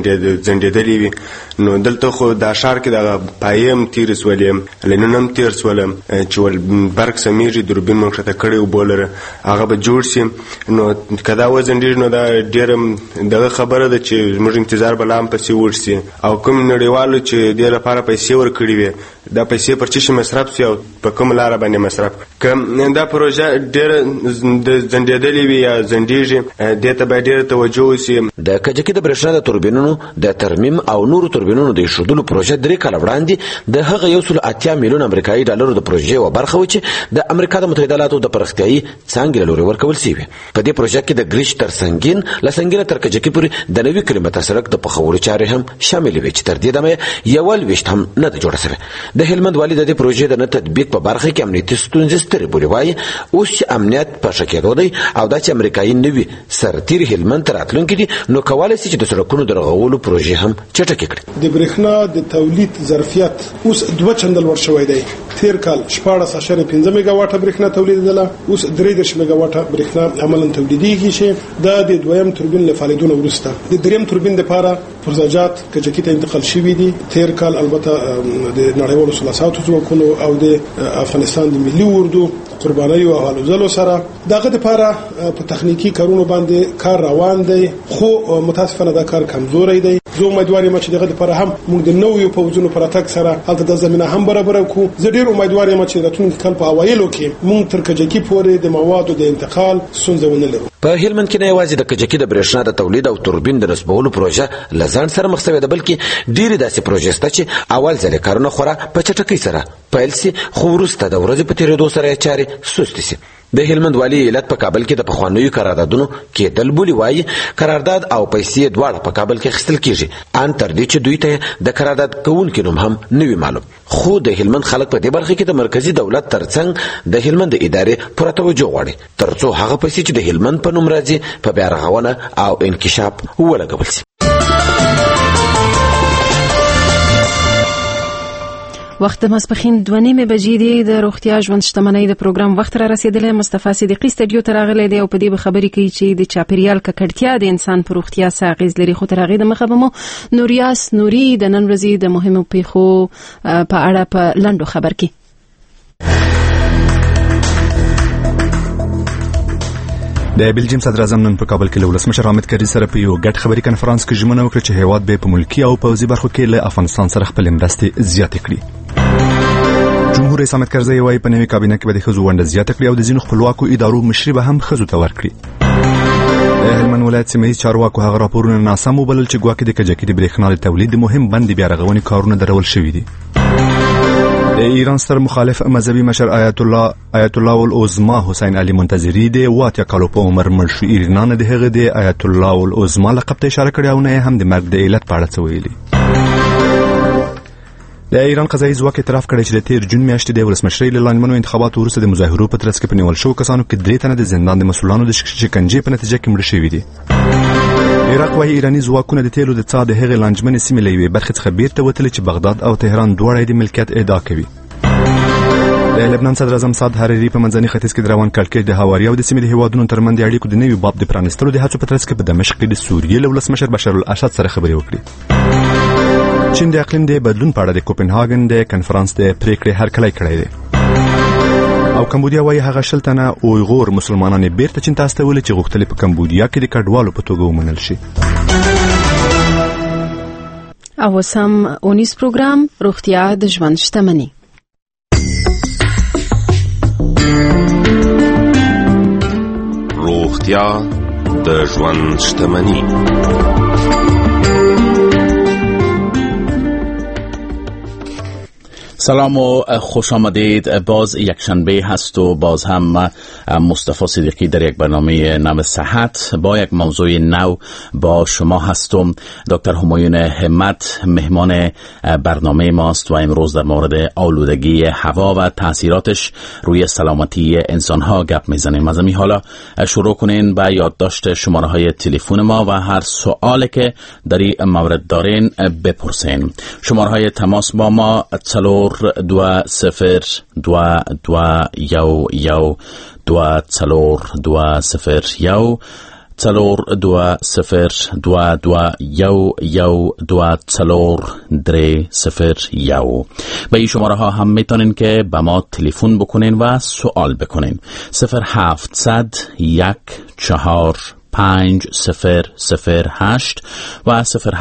ځنډېدلې وي نو دلته خو د ښار کې د پایم تیر سولې لینونه هم تیر سولم چې ول برق سمیږي دوربین مونږ ته کړي وبولره هغه به جوړ شي. نو کدا وځنډېږي نو دا ډېر دغه خبره ده چې موږ انتظار به لام پسې ورسي او کوم نړیوالو چې د لپاره پیسې ورکړي وي دا پیسې پر چی مصرف شي او په کوم لار باندې مصرف کوم. دا پروژه ډېر ځنډېدلې وي یا ځنډېږي دې ته به ډېر توجه وشي. د کجکي د برېښنا د توربینونو د ترمیم او نورو توربینونو د ایښودلو پروژه 3 کاله وړاندې د هغه 180 میلیون امریکایي ډالرو د پروژې یوه برخه و چې د امریکا د متحده ایالاتو د پرختیایي څانګې له لورې ورکول شوې. په دې پروژه کې د ګریش تر سنګین له سنګینه تر کجکي پورې د 90 کیلومتره سړک د پخولو چارې هم شاملې وې چې تر دې دمه یو 20 هم نه ده جوړه شوې. د هلمند والي د دې پروژې د نه تطبیق په برخه کې امنیتي ستونزې سترې بولي. وایي اوس چې امنیت په ښه کېدو دی او دا چې امریکایي نوي سرتیر هلمند ته راتلونکي دي نو کولی شي چې د سړکونو د رغولو پروژې هم چټکې کړي. د برېښنا د تولید ظرفیت اوس 2 چندل ور شوی دی. تیر کال 14.5 میگا واټه برېښنا تولیدله، اوس 3 میگا واټه برېښنا عملاً تولیدېږي چې دا د دویم توربین له فعالیتونو وروسته د دریم توربین لپاره پرزاجات کجکي ته انتقال شوي دي. تیر کال البته د نړیوالو ثلاثاتو ځواکونو او د افغانستان د ملي اردو قربانیو او هلوځلو سره دغه لپاره په تخنیکی کارونو باندې کار روان دی، خو متاسفانه دا کار کمزوري دی. زه امیدوار یم چې دغه لپاره هم موږ د نویو پوځونو پر اتاک سره هلته د زمينه هم برابر کو. زه ډیر ډیر امیدوار یم چې راتلونکي کال په اوایلو کې موږ تر کجکي پورې د موادو د انتقال ستونزه ونه لرو. په هلمند کې نه یوازې د کجکي د برېښنا د تولید او توربین د نصبولو پروژه لزان سره مخ شوې ده، بلکې ډېرې داسې پروژې شته چې اول ځل کارونه خورا په چټکۍ سره پیل سي، خو وروسته د ورځې په تېرېدو سره یې چارې سستې سي. د هلمند والي ایالت په کابل کې د پخوانیو قراردادونو کېدل بولي، وایي قرارداد او پیسې دواړه په کابل کې اخیستل کېږي، ان تر دې چې دوی ته د قرارداد کوونکي نوم هم نه وي معلوم. خو د هلمند خلک په دې برخه کې د مرکزی دولت ترڅنګ د هلمند ادارې پوره توجه غواړي، ترڅو هغه پیسې چې د هلمند په نوم راځي په بیا رغونه او انکشاف ولګول شي. وخت ماسپخین 2:30 بجې دی. د روغتیا ژوند شتمنۍ د پروګرام وخت را رسیدلی. مصطفی صدیقی سټډیو ته راغلی دی او په دې خبرې کوي چې د چاپیریال ککړتیا د انسان پر روغتیا څه اغیز لري. خو تر هغې دمخه به مو نوریاس نوري د نن ورځې د مهمو پیښو په اړه په لنډو خبر کې. د بلجیم صدر اعظم نن په کابل کې له ولسمشر حامد کرزي سره په یو ګډ خبري کانفرنس کې ژمنه وکړه چې هیواد به په ملکی او پوځي برخو کې له افغانستان سره خپل مرستې زیاتې کړي. جمهور رئیس حامد کرزي وايي په نوې کابینه کې به د ښځو ونډه زیاته کړي او د ځینو خپلواکو ادارو مشري به هم ښځو ته ورکړي. د هلمند ولایت سیمه چارواکو هغه راپورونه ناسم وبلل چې ګواکې د کجکي د برېښنا د تولید مهم بند بیا رغونې کارونه درول شوي دي. د ایران ستر مخالف مذهبي مشر آیت الله العظما حسین علي منتظری د واتیا کالو په عمر مړ شو. ایران د هغه د آیت الله العظما لقب ته اشاره کړې او نه هم د مرګ د علت په اړه څه ویلي. د ایران قضایي ځواک اعتراف کړی چې د تیر جون میاشتې د ولسمشرۍ له لاندمنو انتخاباتو وروسته د مظاهرو په ترڅ کې په نیول شو کسانو کې 3 تنه د زندان د مسؤلانو د شکنجې په نتیجه کې مړه شوي دي. عراق وايي ایرانی ځواکونه د تیلو د څا د هغې لانجمنې سیمې له یوې برخې څخه بیرته وتلي چې بغداد او تهران دواړه د ملکیت ادعا کوي. د لبنان صدر اعظم سعد حریری په منځني ختیځ کې د روان کړکېچ د هواري او د سیمې د هیوادونو ترمنځ د اړیکو د نوي باب د پرانیستلو د هڅو په ترڅ کې په دمشق کې د سوریې له ولسمشر بشار الاسد سره خبرې وکړي. چین د اقلیم د بدلون په اړه د کوپنهاګن د کنفرانس د پریکړې هرکلی کړی دی او کمبودیا وايي هغه 10 تنه اویغور مسلمانان بیرته چین ته استولي چې غوښتل په کمبودیا کې د کډوالو په توګه ومنل شي. او سم اونیس پروګرام روغتیا د ژوند شتمنۍ. روغتیا د ژوند شتمنۍ. سلام و خوش آمدید. باز یک شنبه هست و باز هم مصطفی صدیقی در یک برنامه نو صحت با یک موضوع نو با شما هستم. دکتر همایون همت مهمان برنامه ماست و امروز در مورد آلودگی هوا و تاثیراتش روی سلامتی انسان ها گپ میزنیم. از همین حالا شروع کنین با یادداشت شماره های تلفن ما و هر سوالی که در این مورد دارین بپرسین. شماره های تماس با ما 2-0-2-2-1-1 به این شماره ها هم میتونین که به ما تلفن بکنین و سوال بکنین. 0700-4-5-008 و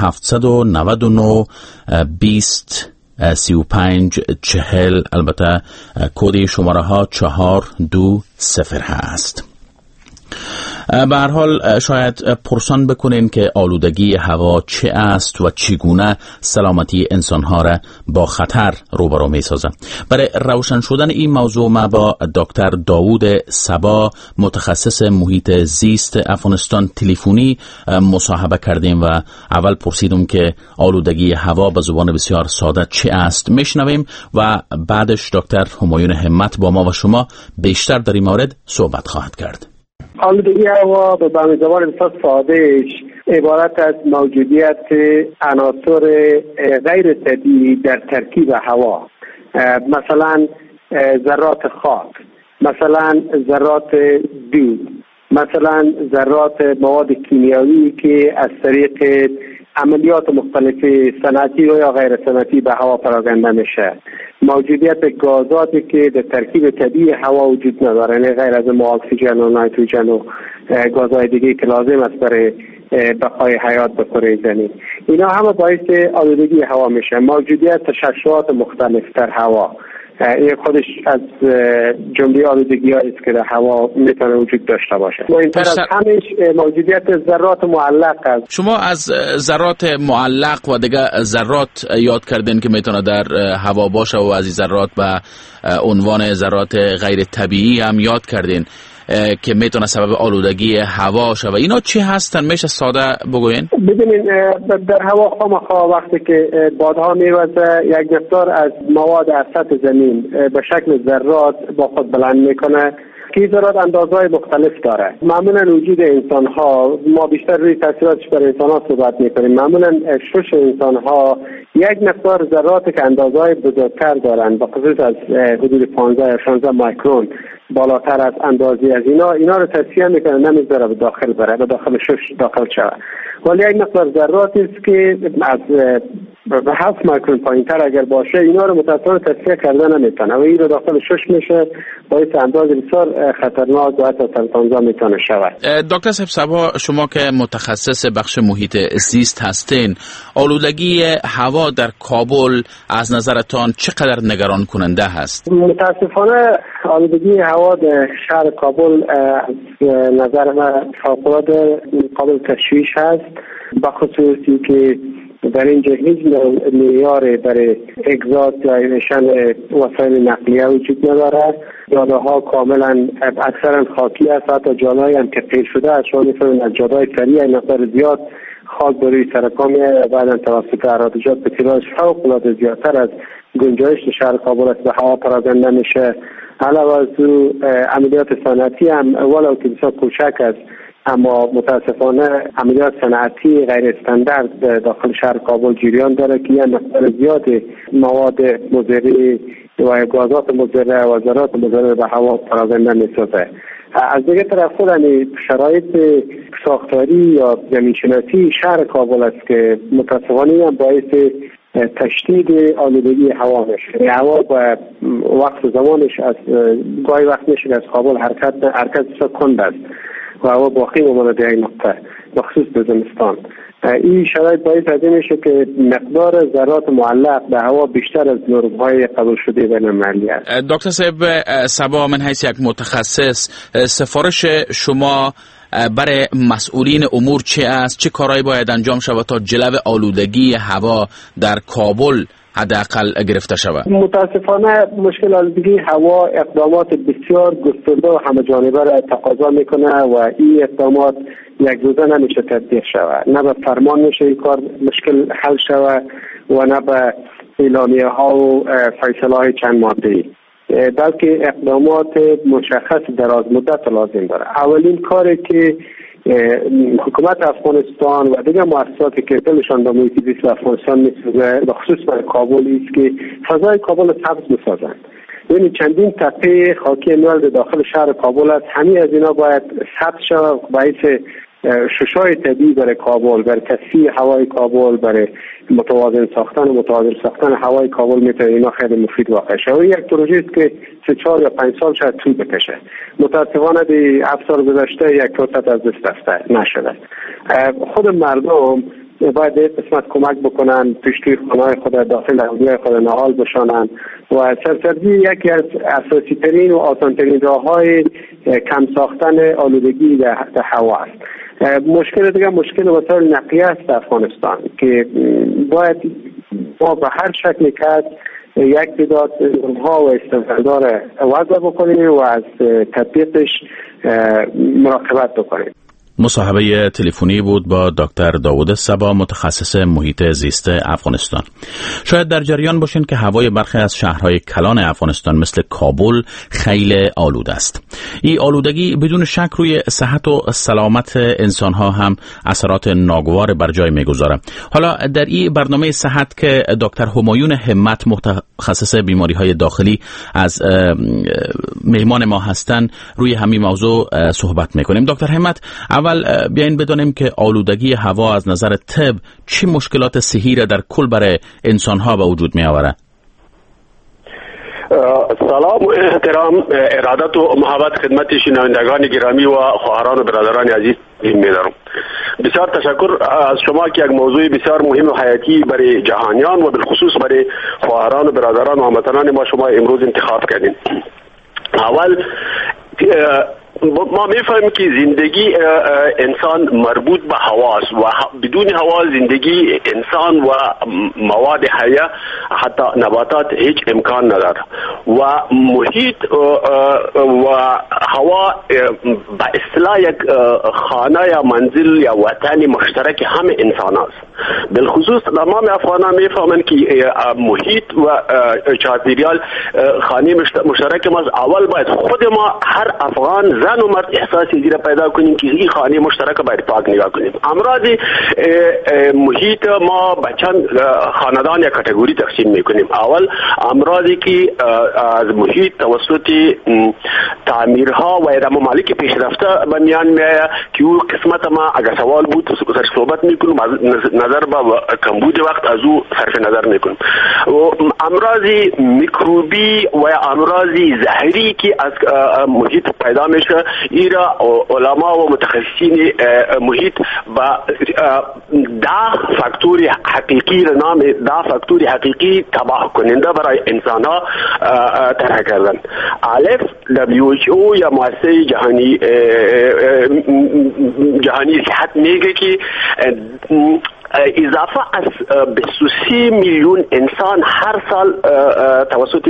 0799-20-35-40. البته کد شماره ها 420 هست. به هر حال شاید پرسان بکنین که آلودگی هوا چه است و چگونه سلامتی انسانها را با خطر روبرو می سازد. برای روشن شدن این موضوع ما با دکتر داوود صبا متخصص محیط زیست افغانستان تلفنی مصاحبه کردیم و اول پرسیدم که آلودگی هوا به زبان بسیار ساده چه است میشنویم و بعدش دکتر همایون همت با ما و شما بیشتر در این مورد صحبت خواهد کرد. آلودگی هوا به زبان بسیار سادهش عبارت از موجودیت عناصر غیر طبیعی در ترکیب هوا، مثلا ذرات خاک، مثلا ذرات دود، مثلا ذرات مواد کیمیایی که از طریق عملیات مختلف صنعتی و یا غیر صنعتی به هوا پراکنده میشه. موجودیت گازاتی که در ترکیب طبیعی هوا وجود نداره، یعنی غیر از اکسیژن و نیتروژن و گازهای دیگه که لازم است برای بقای حیات به کره زمین، اینا همه باعث آلودگی هوا میشه. موجودیت تشعشعات مختلف در هوا، این خودش از جمله آلودگی‌هایی است که در هوا میتونه وجود داشته باشه. مهمتر از همه‌اش موجودیت ذرات معلق است. شما از ذرات معلق و دیگه ذرات یاد کردین که میتونه در هوا باشه و از این ذرات به عنوان ذرات غیر طبیعی هم یاد کردین که میتونه سبب آلودگی هوا شه. و اینا چی هستن؟ میشه ساده بگوین؟ ببینید در هوا خامخا وقتی که بادها میوزه یک مقدار از مواد از سطح زمین به شکل ذرات با خود بلند میکنه که ذرات اندازهای مختلف داره. معمولا وجود انسان ها، ما بیشتر روی تاثیراتش بر انسان ها صحبت میکنیم، معمولا شش انسان ها یک مقدار ذراتی که اندازهای بزرگتر دارن با خصوص از حدود 15 یا 16 میکرون بالاتر از اندازی از اینا رو تجزیه میکنه، نمیذاره به داخل بره، به داخل شش داخل شود. ولی یک مقدار ذراتی است که از 7 میکرون پایینتر اگر باشه اینا رو متأسفانه تجزیه کردن نمیتونه و این رو داخل شش میشه، باعث انداز بسیار خطرناک و حتی سرطانزا میتونه شود. دکتر صاحب شما که متخصص بخش محیط زیست هستین، آلودگی هوا در کابل از نظرتان چقدر نگران کننده هست؟ متاسفانه آلودگی هوا در شهر کابل از نظر من فوق‌العاده قابل تشویش هست، بخصوصی که در اینجا هیچ معیار برای اگزاست یا ایمیشن وسایل نقلیه وجود نداره. جاده‌ها کاملا اکثرا خاکی است، حتی جاده‌هایی هم که قیر شده است شما می‌فهمید از جاده‌های سریع مقدار زیاد خاک بروی سرکا میاد و بعدا توسط ارادجات به تیراژ فوق‌العاده زیادتر از گنجایش شهر کابل است به هوا پراکنده میشه. علاوه از عملیات صنعتی هم ولو که بسیار کوچک است اما متاسفانه عملیات صنعتی غیر استاندارد داخل شهر کابل جریان داره که یه مقدار زیاد مواد مضر و گازات مضر و ذرات مضر به هوا پراکنده میسازه. از دیگه طرف خود شرایط ساختاری یا زمینشناسی شهر کابل است که متاسفانه هم باعث تشدید آلودگی هوا میشه. هوا با وقت زمانش از گاهی وقت میشه از کابل حرکت بسیار کند است و هوا باقی ممانه در این نقطه بخصوص به زمستان. این شرایط باعث از این میشه که مقدار ذرات معلق به هوا بیشتر از نرم‌های قبول شده بین المللی است. دکتر صاحب من حیث یک متخصص سفارش شما برای مسئولین امور چه است؟ چه کارهایی باید انجام شود تا جلو آلودگی هوا در کابل حداقل گرفته شود؟ متاسفانه مشکل آلودگی هوا اقدامات بسیار گسترده و همه جانبه را تقاضا میکنه و این اقدامات یک روزه نمیشه تطبیق شود. نه به فرمان میشه این کار مشکل حل شود و نه به اعلامیه ها و فیصله های چند ماده‌ای، بلکه اقدامات مشخص دراز مدت لازم داره. اولین کاری که حکومت افغانستان و دیگر مؤسساتی که دلشان به محیط زیست افغانستان میسوزه به خصوص برای کابل است که فضای کابل سبز بسازند. یعنی چندین تپه خاکی نول داخل شهر کابل است، همه از اینا باید سبز شود، باعث ششای طبیعی برای کابل، برای تصفیه هوای کابل، برای متوازن ساختن هوای کابل میتونه اینا خیلی مفید واقع شه. و یک پروژه است که 3-4 یا 5 سال شاید طول بکشه. متاسفانه دی 7 سال گذشته یک فرصت از دست رفته نشده. خود مردم باید این قسمت کمک بکنن، پیشتوی خانه‌های خود داخل حدودهای خود نهال بشانن و سرسبزی یکی از اساسی ترین و آسان ترین راه‌های کم ساختن آلودگی در هوا است. مشکل دیگه مشکل وسایل نقلیه است در افغانستان که باید ما به هر شکلی که یک تعداد ها و استانداردها وضع بکنیم و از تطبیقش مراقبت بکنیم. مصاحبه تلفنی بود با دکتر داوود صبا، متخصص محیط زیست افغانستان. شاید در جریان باشین که هوای برخی از شهرهای کلان افغانستان مثل کابل خیلی آلوده است. این آلودگی بدون شک روی صحت و سلامت انسانها هم اثرات ناگوار بر جای میگذاره. حالا در این برنامه صحت که دکتر همایون همت متخصص بیماری‌های داخلی از مهمان ما هستن روی همین موضوع صحبت میکنیم. دکتر همت، اول بیاین بدونیم که آلودگی هوا از نظر طب چه مشکلات صحی را در کل برای انسانها به وجود می آورد؟ سلام و احترام ارادت و محبت خدمت شنوندگان گرامی و خواهران و برادران عزیز می‌دارم. بسیار تشکر از شما که یک موضوع بسیار مهم و حیاتی برای جهانیان و بالخصوص برای خواهران و برادران و هموطنان ما شما امروز انتخاب کردین. اول ما میفهمیم که زندگی انسان مربوط به هواست و بدون هوا زندگی انسان و مواد حیه حتی نباتات هیچ امکان نداره و محیط و هوا به اصطلاح یک خانه یا منزل یا وطن مشترک همه انسان است. بالخصوص تمام افغانان میفهمند که محیط و چاپیریال خانه مشترک ما. اول باید خود ما هر افغان زن و مرد احساس زیرا پیدا کنیم که این خانه مشترک باید پاک نگاه کنیم. امراض محیط ما به چند خاندان یا کاتگوری تقسیم میکنیم. اول امراضی که از محیط توسط تعمیرها و در ممالک پیشرفته به میان میآید که او قسمت ما اگر سوال بود صحبت میکنیم نظر به کمبود وقت از او صرف نظر میکنیم. امراض میکروبی و امراض زهری که از محیط پیدا میشه ایرا علما و متخصصین محیط با ده فاکتور حقیقی را نام ده فاکتور حقیقی تباه کننده برای انسان ها طرح کردن. الف WHO یا مؤسسه جهانی صحت میگه که اضافه از 23 میلیون انسان هر سال توسط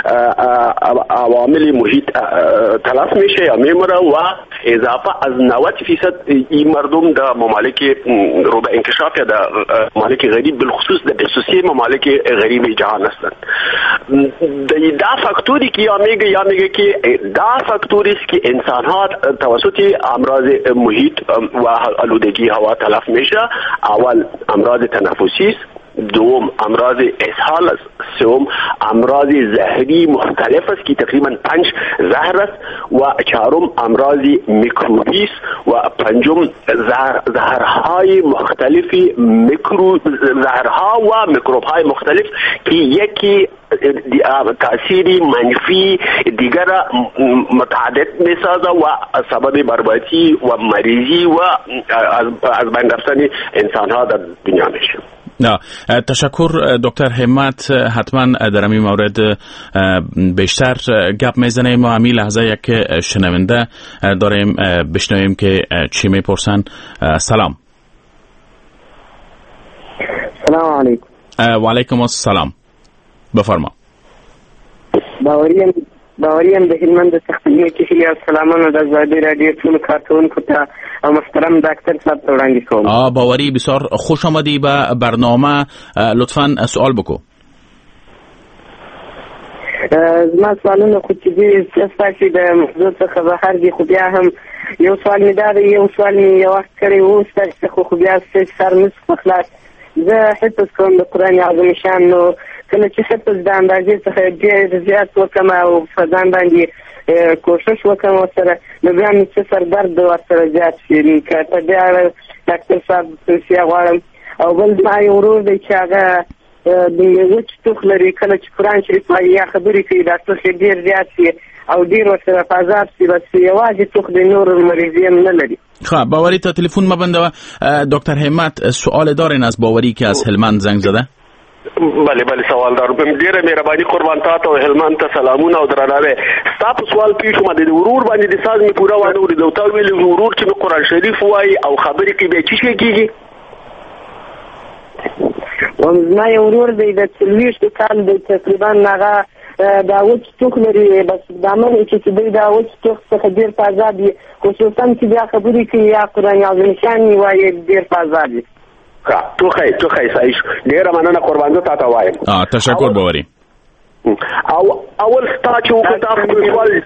عوامل محیط تلف میشه یا میمره و اضافه از 90% این مردم در ممالک رو به انکشاف یا در ممالک غریب بالخصوص در 23 ممالک غریب جهان هستند. ده فاکتوری که یا میگه که ده فاکتوری است که انسان ها توسط امراض محیط و آلودگی هوا تلف میشه. اول امراض تنفسی است، دوم امراض اسهال است، سوم امراض زهری مختلف است که تقریبا 5 زهر است و چهارم امراض میکروبی است و پنجم زهرهای مختلفی زهرها و میکروبهای مختلف که یکی تأثیری منفی دیگر متعدد میسازه و سبب بربادی و مریضی و از بین رفتن انسان ها در دنیا میشه. تشکر دکتر همت. حتما در این مورد بیشتر گپ میزنیم. ما همین لحظه یک شنونده داریم بشنویم که چی میپرسن. سلام. سلام علیکم. و علیکم السلام. بفرما. باوریم د هلمند تخنیک کې هیله سلامونه د ازادي رادیو ټول کارکونکو ته او محترم ډاکټر صاحب ته وړاندې کوم. باوري بسیار خوش آمدی به برنامه. لطفاً سوال بکو. زما سوالونه خو چې دي ستاسو د موضوع څخه بهر دي خو بیا هم یو سوال مې دا دی یو سوال مې یو وخت کړی و ستاسو خو بیا سر مس خلاص زه حفظ کوم د قرآن عظیم شان نو کله چې حفظ د اندازې څخه ډېر زیات وکم او په ځان باندې کوشش وکم ورسره نو بیا مې څه سر درد ورسره زیات شي که ته بیا ډاکټر صاحب توصیه غواړم. او بل زما یو ورور دی چې هغه د وچ ټوخ لري کله چې قرآن شریف وایي یا خبرې کوي دا ټوخ یې ډېر زیات شي او ډېر ورسره فضاب شي بس یوازې ټوخ د نور مریضي هم نه لري. خب باوری تا تلفن مبنده. دکتر همت سوال دارین از باوری که از هلمند زنگ زده؟ بله سوال دارم. ډیره مهرباني قربان تاسو او هلمند ته سلامونه او درناوی. تاسو سوال پیښ مده د ورور باندې د ساز می پورا وانه ورې دوتا ویل ورور چې قرآن شریف وای او خبرې کې به چی شي کیږي. ومزما یو ورور دی د 40 کال د تقریبا هغه دا وچ ټوخ لري بس دا مې چې دوی دا وچ ټوخ څخه ډیر تازه دي خصوصا چې بیا خبرې کوي یا قرآن عظیم شان وایي ډیر تازه دي. توخی صحیح ډیر مننه قربان ته تا وایم. تشکر باوري. او اول تاسو په سوال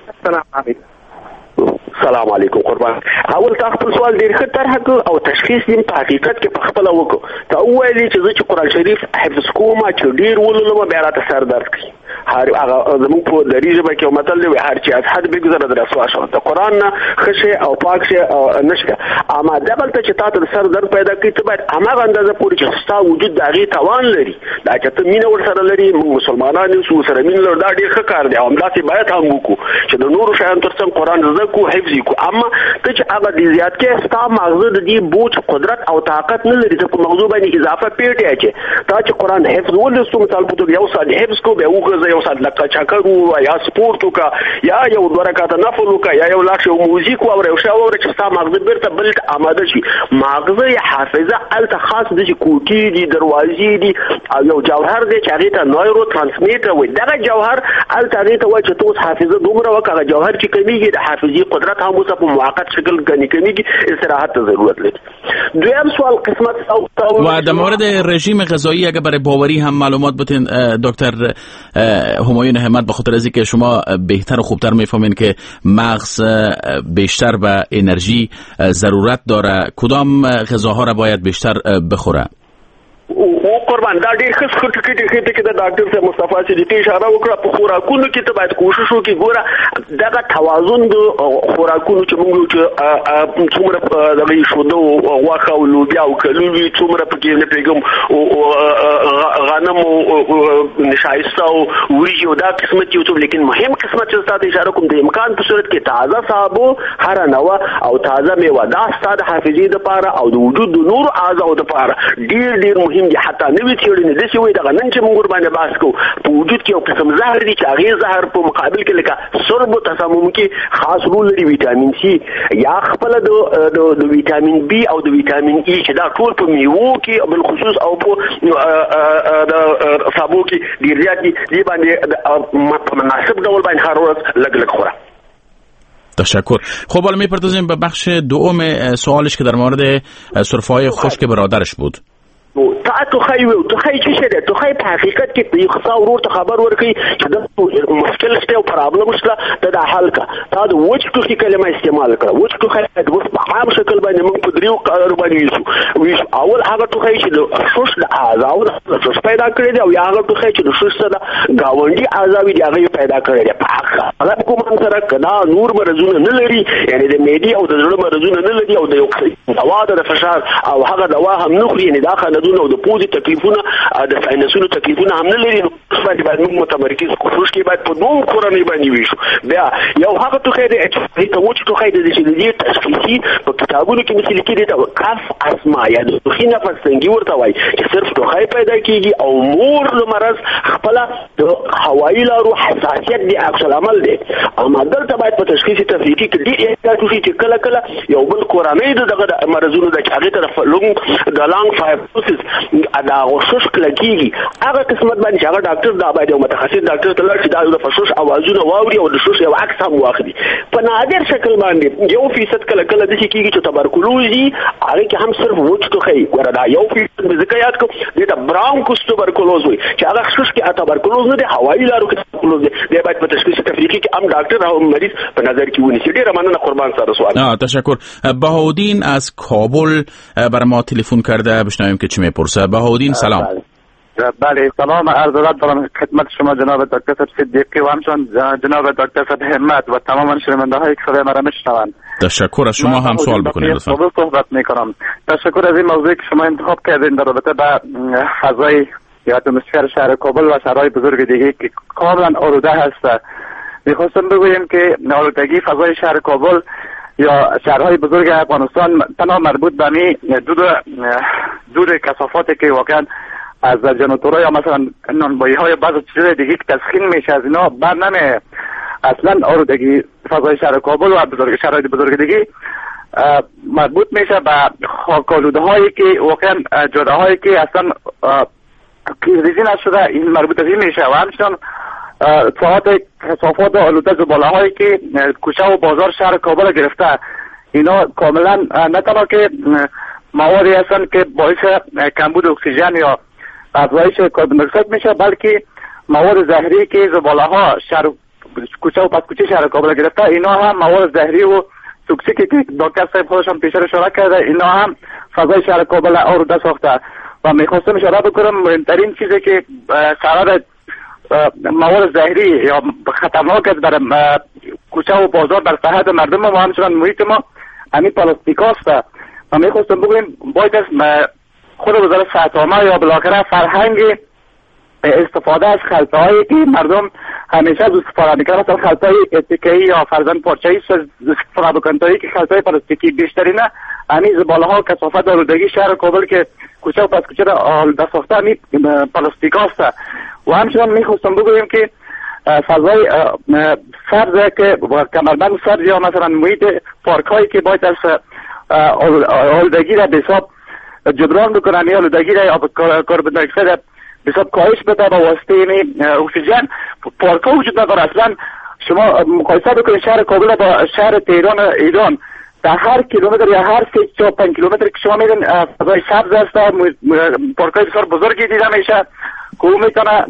سلام علیکم قربان. اول تاسو سوال ډیر ښه طرح او تشخیص دې په حقیقت کې په خپل وکړو ته وایي چې زه چې قرآن شریف حفظ کوم چې ډیر ولولم بیا راته سر درد کوي هر هغه زموږ په دري ژبه کې متل دی هر چې از حد بګزره در رسوا شو د قران نه خشه او پاک شه نشته اما دبل ته چې تاسو سر درد پیدا کړي ته باید هغه اندازه پورې چې ستا وجود دغه توان لري دا چې ته مینه ور سره لري مسلمانان یو سره مینه لري دا ډیر ښه کار دی او همداسې باید هم وکړو چې د نورو شیانو ترڅنګ قران زده کو حفظ کو اما ته چې هغه د زیات کې ستا مغزه د دې بوج قدرت او طاقت نه لري ته په مغزو باندې اضافه پیټه اچي تا چې قران حفظ ولستو مثال په توګه یو سال حفظ کو به وګرځي یو سال لکه چاکرو یا سپورت وکا یا یو ورکات نفل وکا یا یو لاش یو موزیک او یو شاور چې ستا مغزه بیرته بل آماده شي مغزه یا حافظه الته خاص د کوټي دي دروازې دي او یو جوهر دی چې هغه ته نویرو ترانسمیټر وي دغه جوهر الته هغه ته وایي چې توس حافظه دومره وکړه جوهر چې کمیږي د حافظي قدرت هم اوس په موقت شکل کمیږي استراحت ته ضرورت لري. دویم سوال قسمت و در مورد رژیم غذایی اگر برای باوری هم معلومات بتین دکتر همایون احمد به خاطر از اینکه شما بهتر و خوبتر میفهمین که مغز بیشتر به انرژی ضرورت داره کدام غذاها را باید بیشتر بخوره؟ او قربان دا ډیر ښه ټکی کې د ډاکټر صاحب مصطفی صدیقی اشاره وکړه په خوراکونو کې ته باید کوشش وکړې ګوره دغه توازن د خوراکونو چې موږ چې څومره دغه شوده او غوښه او لوبیا او کلوي څومره پکې نه پیګم او غنم او نشایسته او وریجې او دا قسمت یو څه لیکن مهم قسمت چې تاسو اشاره کوم د امکان په صورت کې تازه صابو هر نوه او تازه میوه دا ستاسو حافظې لپاره او د وجود د نور اعضاء لپاره ډیر مهم دي حتی نوې تیوري د څه وي دغه نن چې موږ باندې باس کو په وجود کې یو قسم زهر دي چې هغه زهر په مقابل کې لکه سرب تسمم کې خاص رول لري ویټامین سي یا خپل د ویټامین بي او د ویټامین ای چې دا ټول په میوو کې بل خصوص او په د صابو کې ډیر زیات دي باندې په مناسب ډول باندې هر ورځ لګ خوره. تشکر. خب حالا میپردازیم به بخش دوم سوالش که در مورد سرفه‌های خشک برادرش بود. تو خی چې شه ته خی په حقیقت کې یو ښه ورور ته خبر ورکړي چې د مشکل شته او پرابلم شته ته د حل کا تا د وچ ټوخي کلمه استعمال کړه وچ ټوخي د وس په عام شکل باندې موږ په دریو کار باندې ویش اول هغه ټوخي چې د شوش د اعضاء د شوش پیدا کړی دی او هغه ټوخي چې د شوش سره گاونډي اعضاء دی هغه پیدا کړی دی په هغه کوم سره کدا نور مرزونه نه لري یعنی د معدې او د زړه مرزونه نه لري او د یو دوا د فشار او هغه دوا هم نه خوري نه داخله او د پوزي تکلیفونه د ساینسونو تکلیفونه هم نه لري نو باید موږ متمرکز کوشش کې باید په دوه کورنۍ باندې ویشو بیا یو هغه ټوخی دی چې ته وچ ټوخی دی چې د دې تشخیصي په کتابونو کې مثل کې دی کاف اسما یا د ټوخي نفس څنګه ورته وایي چې صرف ټوخی پیدا کیږي او مور د مرض خپل د هوایي لارو حساسیت دی عکس العمل دی اما دلته باید په تشخیصي تفریقي کې ډېر احتیاط وشي چې کله کله یو بل کورنۍ دغه مرزونو د هغه طرف لونګ د لانګ فایبروسس دا غوښش کلکیږي هغه قسمت باندې هغه ډاکټر دا باید یو متخصص ډاکټر ته لاړ شي دا د فشوش اوازونه واوري او د شوش یو عکس هم واخلي په نادر شکل باندې 1% کله کله د شي کیږي چې تبرکلوزي هغه کې هم صرف وچ ټوخی وردا 1% د ذکر یاد کو د برونکوس تبرکلوز وي چې هغه شوش کې تبرکلوز نه دی هوایي لارو کې تبرکلوز دی باید په تشخیص تفریقي کې هم ډاکټر او مریض په نظر کې ونیسي ډیر مننه قربان سره سوال تشکر. بهاءالدین از کابل بر ما تلفن کرده بشنویم که چی میپرسه. بهاءالدین سلام. بله سلام عرض دارم خدمت شما جناب دکتر صاحب صدیقی و همچنین جناب دکتر صاحب همت و تمام شنونده هایی که صدای مرا میشنوند. تشکر. از شما هم سوال بکنید لطفا. من صحبت میکنم. تشکر از این موضوعی که شما انتخاب کردین در رابطه با فضای یا اتمسفر شهر کابل و شهرهای بزرگ دیگه که کاملا آلوده هست. میخواستم بگویم که آلودگی فضای شهر کابل یا شهرهای بزرگ افغانستان تنها مربوط به دور کثافاتی که واقعا از جنراتورها یا مثلا نانبایی های بعض چیزهای دیگه که تسخین میشه از اینا بر نمی اصلا آلودگی فضای شهر کابل و شهرهای بزرگ دیگه مربوط میشه به خاک‌آلوده هایی که واقعا جاده هایی که اصلا ریزی نشده این مربوط از این میشه و همچنان کثافات آلوده زباله هایی که کوچه و بازار شهر کابل گرفته اینا کاملا نه تنها که موادی هستن که باعث کمبود اکسیژن یا افزایش کربن دی اکساید میشه بلکه مواد زهری که زباله ها شهر کوچه و پس کوچه شهر کابل گرفته اینا هم مواد زهری و توکسیکی که دکتر صاحب خودشان پیش اشاره کرده اینا هم فضای شهر کابل آلوده ساخته و میخواستم اشاره بکنم مهمترین چیزی که قرار مواد زهری یا خطرناک است در کوچه و بازار در صحت مردم ما همچنان محیط ما همین پلاستیک است. ما میخواستم بگویم باید از خود وزارت صحت عامه یا بالاخره فرهنگ استفاده از خلطه هایی که مردم همیشه از استفاده میکنن، مثلا خلطه های اتیکه‌ای یا فرزند پارچه‌ای استفاده بکنن تا که خلطه های پلاستیکی بیشتری نه. همین زباله ها کثافت آلودگی شهر کابل که کوچه و پس کوچه را آلوده ساخته همین پلاستیک است. و همچنان میخواستم بگویم که فضای سبز که کمربند سبز یا مثلا محیط پارک هایی که باید از آلودگی را به حساب جبران بکنن یا آلودگی را یا کربن دی اکساید به حساب کاهش بده با واسطه اکسیژن. پارک ها وجود نداره. اصلا شما مقایسه بکنید شهر کابل با شهر تهران ایران، در هر کیلومتر یا هر 3-5 کیلومتر که شما میرین فضای سبز است، پارک های بسیار بزرگی دیده میشه که او میتونه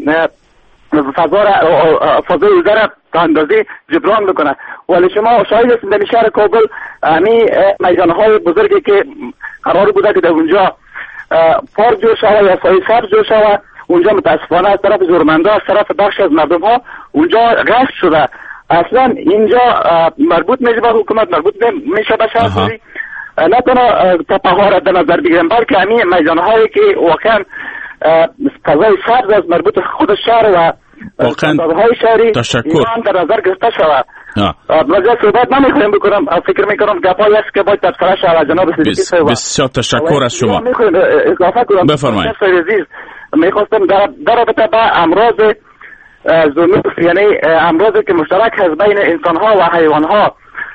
فضای روزه را تا اندازه جبران بکنه. ولی شما شاهد هستید در شهر کابل همین میدان های بزرگی که قرار بوده که در اونجا پارک جور شوه یا سایه سبز جور شوه، اونجا متاسفانه از طرف زورمنده از طرف بخش از مردم ها اونجا غصب شده. اصلا اینجا مربوط میشه به حکومت، مربوط میشه به شهرداری، نه تنها تپه را در نظر بگیرن بلکه همین میدان هایی که واقعا فضای سبز از مربوط خود شهر و های شهری ایران در نظر گرفته شود. وزیر صحبت نمیخوایم بکنم، فکر میکنم گپایی است که باید تبصره شود. جناب صدیقی بسیار تشکر از شما. اضافه کنم بفرمایید. میخواستم در رابطه با امراض زونوس، یعنی امراضی که مشترک هست بین انسان ها و حیوان ها،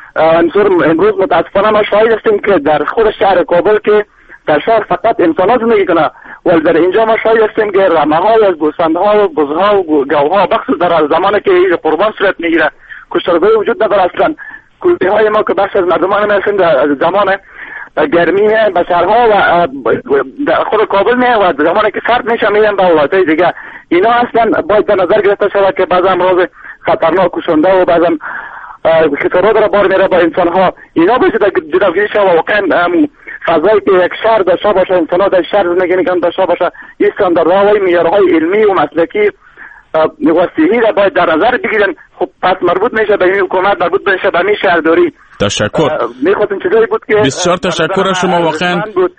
امروز متاسفانه ما شاهد هستیم که در خود شهر کابل که در شهر فقط انسان ها زندگی کنه، ولی در اینجا ما شاهد هستیم که رمه های از گوسفند ها و بزها و گوها بخصوص در زمانی که این قربان صورت میگیره کشتارگاهی وجود نداره. اصلا کلبه های ما که بخش از مردمان میرسیم در زمان گرمی به شهرها و در خود کابل میه و زمانی که سرد میشه میرن به ولایت‌های دیگه. اینا اصلا باید در نظر گرفته شود که بعضا امراض خطرناک کشنده و بعضا خطرات را بار میره با انسان ها، اینا باید جلوگیری شود. واقعا فضایی که یک شهر داشته باشه، انسان ها در شهر زندگی میکنن داشته باشه، این استانداردهای معیارهای علمی و مسلکی و صحی را باید در نظر بگیرن. خب پس مربوط میشه به این حکومت، مربوط میشه به این شهرداری. تشکر. میخواستم چیزایی بود که بسیار تشکر از شما، واقعا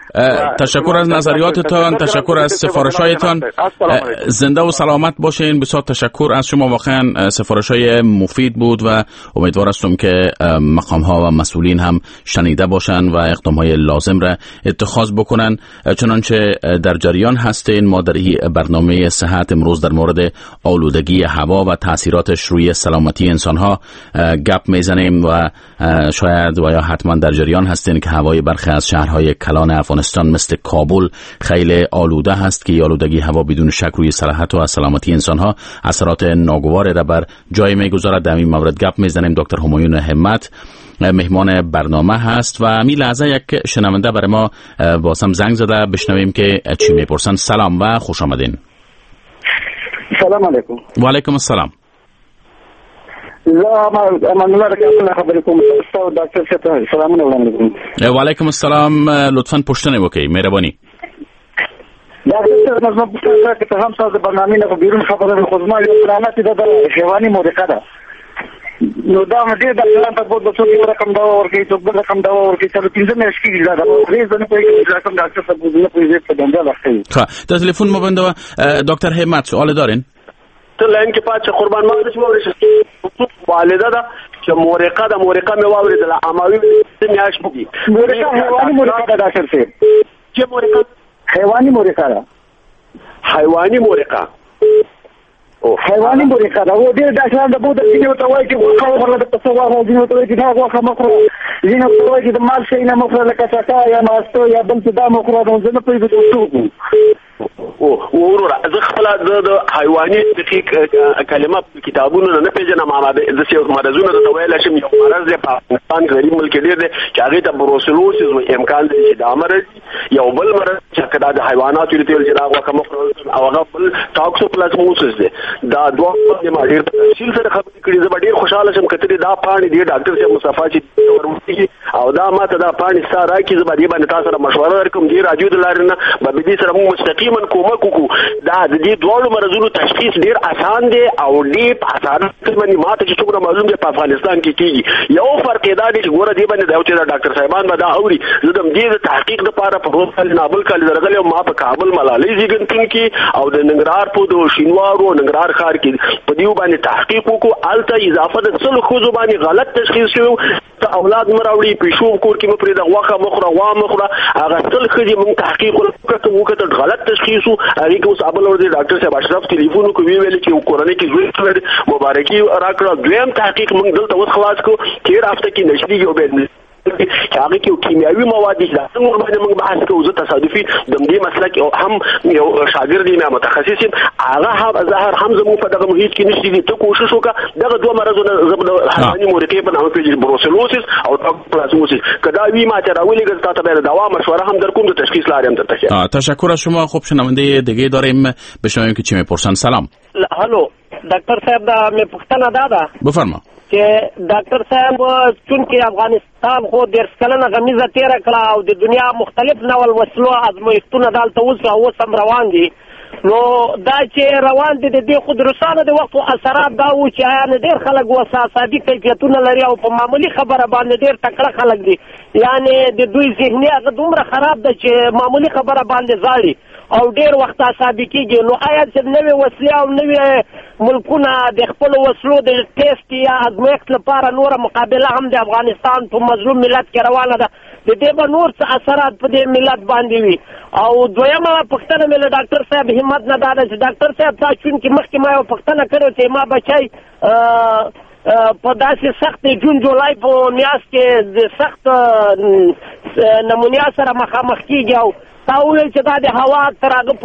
تشکر از نظریاتتان، تشکر از سفارش‌هایتان. زنده و سلامت باشین. بسیار تشکر از شما، واقعا سفارش‌های مفید بود و امیدوار هستم که مقام‌ها و مسئولین هم شنیده باشن و اقدام‌های لازم را اتخاذ بکنن. چنانچه در جریان هستین، ما در این برنامه صحت امروز در مورد آلودگی هوا و تاثیراتش روی سلامتی انسان‌ها گپ میزنیم و شاید و یا حتما در جریان هستین که هوای برخی از شهرهای کلان افغانستان مثل کابل خیلی آلوده هست که آلودگی هوا بدون شک روی صحت و سلامتی انسانها اثرات ناگواری را بر جای میگذارد. در این مورد گپ میزنیم. دکتر همایون همت مهمان برنامه هست و می لحظه یک شنونده برای ما واسم زنگ زده، بشنویم که چی میپرسن. سلام و خوش آمدین. سلام علیکم. و علیکم السلام. و علیکم السلام. لطفاً پشتنه وکی مهربانی. در نظام پوښتنه که ته هم تاسو برنامه نه بیرون خبره خو ما یو پلانات د حیواني مورخه ده نو دا مده د پلان په بده څو یو رقم دا ورکی څو بل رقم دا ورکی چې 15 میاشتې کېږي دا ریز نه کوي چې رقم ډاکټر صاحب نه کوي په دنده راځي. ښه د تلیفون مو بنده دکتر همت سوال دارین؟ ته لاین کې پاتې قربان ما د شمو والده ده چې مورخه ده مورخه مې واورېدل عماوي میاش بوږي مورخه حیواني مورخه ده ډاکټر صاحب چې مورخه حیواني مورخه ده حیواني مورخه حیواني مورخه ده و ډېر ډاکټران د بوده چې یو ته وایي چې وخه ورله د پسوا راځي نو ته وایي چې دا وخه مخره ځینې ته وایي چې د مال شي نه مخره لکه چاټا یا ماستو یا بل څه دا مخره نو زه نه پوهېږم وروره زه خپل د حیواني دقیق کلمه کتابونو نه پیژنم ما د څه مرزونه د ویل شم یو مرز په افغانستان غریب ملک ډیر دی چې هغه ته بروسلوسیس او امکان دی چې د امر یو بل مرز چې کدا د حیواناتو لري چې دا وکه مخ او هغه بل ټاکسوپلازموسس دی دا دوه باندې ما ډیر تفصیل سره خبرې کړې. زه ډیر خوشاله شم کتري دا پاڼې دی ډاکټر صاحب مصطفی چې ورمږي او دا ماته دا پاڼې سره راکې زه باندې تاسو سره مشوره درکوم. دی راجو د لارنه به دې سره موږ مستقیما کومک وکړو. دا د دې دوه مرزونو تشخیص ډیر آسان دی او ډیر آسان باندې ماته چې څومره معلوم دی په افغانستان کې کیږي. یو فرق دا دی چې ګوره دی باندې دا چې ډاکټر صاحبان به دا اوري. زه د دې تحقیق لپاره په روز کال نابل کال درغلی او ما په کابل ملالۍ زیږنتون کې او د ننګرهار په د شینوارو ننګرهار ښار کې په دیو باندې تحقیق وکړو. الته اضافه د څلو خو باندې غلط تشخیص شو. ته اولاد مراوړي پېښو کور کې مپرې د غوخه مخره وا مخره هغه څل خدي موږ تحقیق وکړو غلط تشخیص هغه کې اوس ابل ور دي ډاکټر صاحب اشرف ټلیفون کو ویل چې کورنۍ کې زوی مبارکي راکړه. دویم تحقیق موږ دلته اوس خلاص کو 13 هفته کې نشري یو به چې هغه کې کیمیاوي مواد دي چې څنګه باندې موږ بحث کوو. زه تصادفي د دې مسله کې هم یو شاګرد یم متخصص یم هغه ظاهر هم زموږ په دغه محیط کې نشي دي. ته کوشش وکړه دغه دوه مرزونه زبده حیواني مورقې په نامه پیژني بروسلوسس او ټاکسوپلازموسس کدا وی ما ته راولي گذاشته تا به دوام مشوره هم در کوم د تشخیص لارم درته. تشکر از شما. خوب شنونده دیگه داریم بشنویم که چی میپرسن. سلام. هالو دکتر صاحب دا می پوښتنه دادا بفرما چې ډاکټر صاحب چونکې افغانستان خو 10 کلنه غمیزه تیره کړه او د دنیا مختلف ډول وسلو ازمایښتونه دلته اوس هم روان دي نو دا چې روان دي د دې خود روسانو د وخت اثرات دا و چې آیا ډېر خلک وساسادي کیفیتونه لري او په معمولی خبره باندې ډېر تکړه خلک دي یعنی د دوی ذهني هغه دومره خراب ده چې معمولی خبره باندې زاړي او ډېر وخت عصابي کېږي. نو آیا چې نوې وسلې او نوې ملکونه د خپلو وسلو د ټیسټ یا ازمایښت لپاره نوره مقابله هم د افغانستان په مظلوم ملت کې روانه ده د دې به نور څه اثرات په دې ملت باندې وي. او دویمه پوښتنه مې له ډاکټر صاحب همت نه دا ده چې ډاکټر صاحب تا چونکې مخکې ما یو پوښتنه کړې چې ما بچی په داسې سخت جون جولای په میاشت کې د سخت نمونیا سره مخامخ کېږي او تا وویل چې دا د هوا تر هغه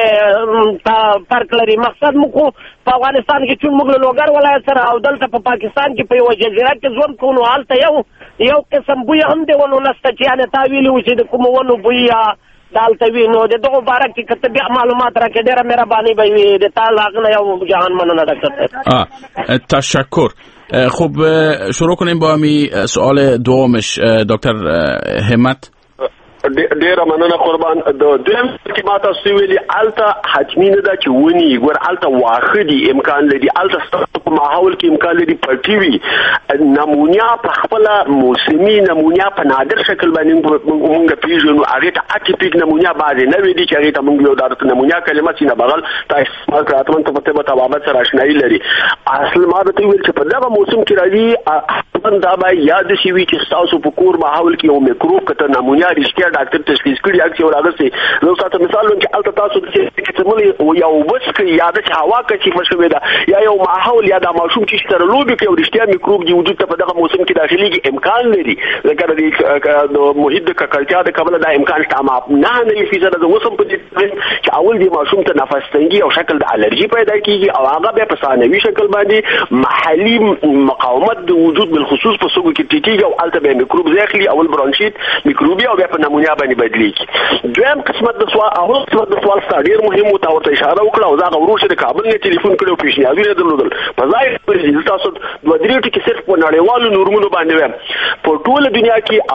پورې فرق لري. مقصد موږ په افغانستان کې چون موږ له لوګر ولایت سره او دلته په پاکستان کې په یوه جزیره کې ژوند کوو نو هلته یو قسم بوی هم د ونو نشته چې یعنې تا ویلي و چې د کومو ونو بوی یا دالته وي. نو د دغو باره کې که ته بیا معلومات راکړې ډېره مهرباني به وي. د تا له هغه نه یو جهان مننه ډاکټر صاحب. تشکر. خب شروع کنیم با همین سوال دومش دکتر همت. ډیره مننه قربان. د دویم کې ما تاسو ویلي الته حتمی نه ده چې ونی ګور الته واخه دي امکان لري الته ستاسو په ماحول کې امکان لري پټي وي نمونیا په خپل موسمي نمونیا په نادر شکل باندې موږ پیژنو هغه ته اټیپیک نمونیا باندې نه وي دي چې هغه ته موږ یو دارت نمونیا کلمه چې نه بغل تاسو استعمال کړئ ته په تبابت سره آشنایی لري. اصل ما ته ویل چې په دغه موسم کې راځي دا به یاد شي چې تاسو په کور ماحول کې یو میکروب کته نمونیا رښتیا ډاکټر تشخیص کړی اکثر ولاغسي نو تاسو مثال چې الته تاسو چې څملي یو بس کې یاد چې هوا کې مشوي ده یا یو ماحول یا د ماشوم چې ستر لوبي کې ورشتیا میکروب دی وجود ته په دغه موسم کې داخليږي امکان لري ځکه د محیط د ککړتیا د قبل دا امکان شته ما نه فیصد د وسم په دې چې اول دی ماشوم ته نفس تنګي او شکل د الرجی پیدا کیږي او هغه به په ثانوي شکل باندې محلي مقاومت د وجود بالخصوص په سوګو کې ټیکيږي او الته به میکروب ځخلي اول برونشیت میکروبي او بیا په نمونیا باندې بدلیږي. دویم قسمت د سوال اول قسمت د سوال ډیر مهم او تاسو اشاره وکړه او دا غوړو چې د کابل نه ټلیفون کړو پیشنهادونه درلودل په ځای پر تاسو د درې ټکی صرف په نړیوالو نورمونو باندې په ټوله دنیا کې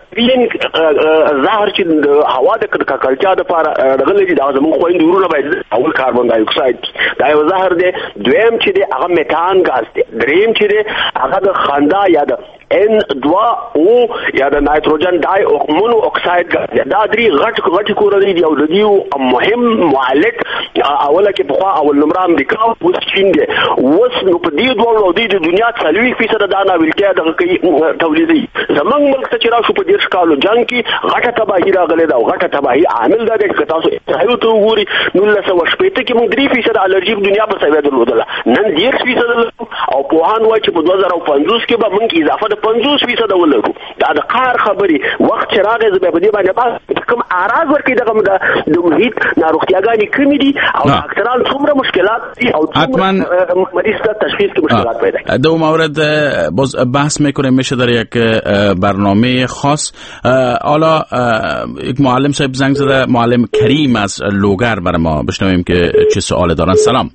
او ظاهر چې د هوا د ککړتیا لپاره دغه دا زموږ خويند ورونه باید اول کاربن ډای اکساید دا یو ظاهر دی. دویم چې د هغه میتان غاز دی. دریم چې د هغه د خندا یا د N2 او یا د نایتروجن ډای مونو اکساید غاز دا درې غټ کورنۍ دی او د دې مهم معالج اوله کې په خوا اول نمبر امریکا او چین دی. وس نو په دې دوه د دنیا 40% دا ناویلتیا د تولیدي زمونږ ملک ته چې راشو په 10 کالو جنگ کې غټه تباہي راغله دا غټه تباہي عامل دا دی چې تاسو ایو ته وګوري 1980 کې موږ 3% الرجی په دنیا په سوي درلودله نن 10% او په هان وای چې په 2050 کې به موږ اضافه د 50% ولرو دا د قهر خبرې وخت چې راغی زه په دې باندې کوم اراز ورکې دغه د محیط ناروغتیاګانې کمې دي او ډاکټران څومره مشکلات دي او څومره مریض ته تشخیص کې مشکلات پیدا کوي. دو مورد باز بحث میکنیم میشه در یک برنامه خاص. حالا یک معلم صاحب زنگ زده، معلم کریم از لوگر برای ما، بشنویم که چه سوال دارن. سلام.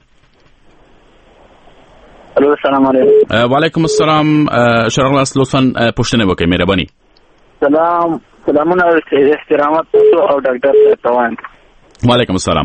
سلام علیکم. و علیکم السلام. شرق است، لطفاً پشتنه بکنید مهربانی. سلامونه احترامات او ډاکټر توان. و علیکم السلام.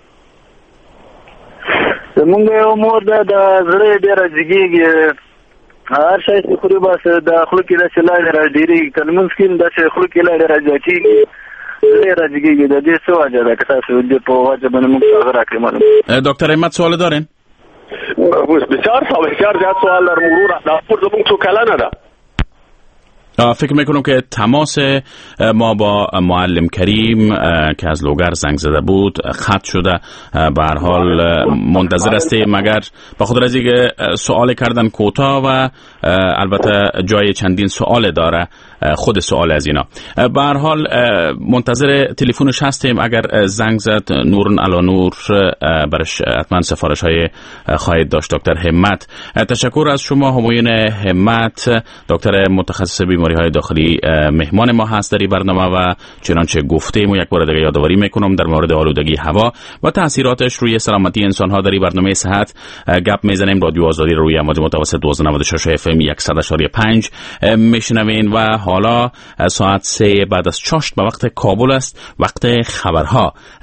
زمونږ یو مور د زړه ډیره جګیږي، هر شي چې خوري بس د خلو کې د چلای راډيري کلمون سکین د خلو کې لا راځي ډیره جګیږي. د دې څه وجه ده که تاسو دې په وجه باندې موږ څنګه راکړئ معلوم. دکتر احمد سوال دارین؟ بسیار زیاد سوال در مرور دا زمون تو کلانه ده. فکر میکنم که تماس ما با معلم کریم که از لوگر زنگ زده بود خط شده. به هر حال منتظر هستیم، مگر به خاطر از اینکه سوال کردن کوتاه و البته جای چندین سوال داره خود سوال از اینا. به هر حال منتظر تلفنش هستیم. اگر زنگ زد نورن علی نور برش حتما سفارش های خواهید داشت. دکتر همت، تشکر از شما. همایون همت دکتر متخصص بیماری های داخلی مهمان ما هست در این برنامه و چنانچه گفتیم و یک بار دیگه یادآوری میکنم در مورد آلودگی هوا و تاثیراتش روی سلامتی انسان ها در این برنامه صحت گپ میزنیم. رادیو آزادی روی امواج متوسط 1296 اف ام 100.5 میشنوین و حالا ساعت 3 بعد از چاشت به وقت کابل است، وقت خبرها.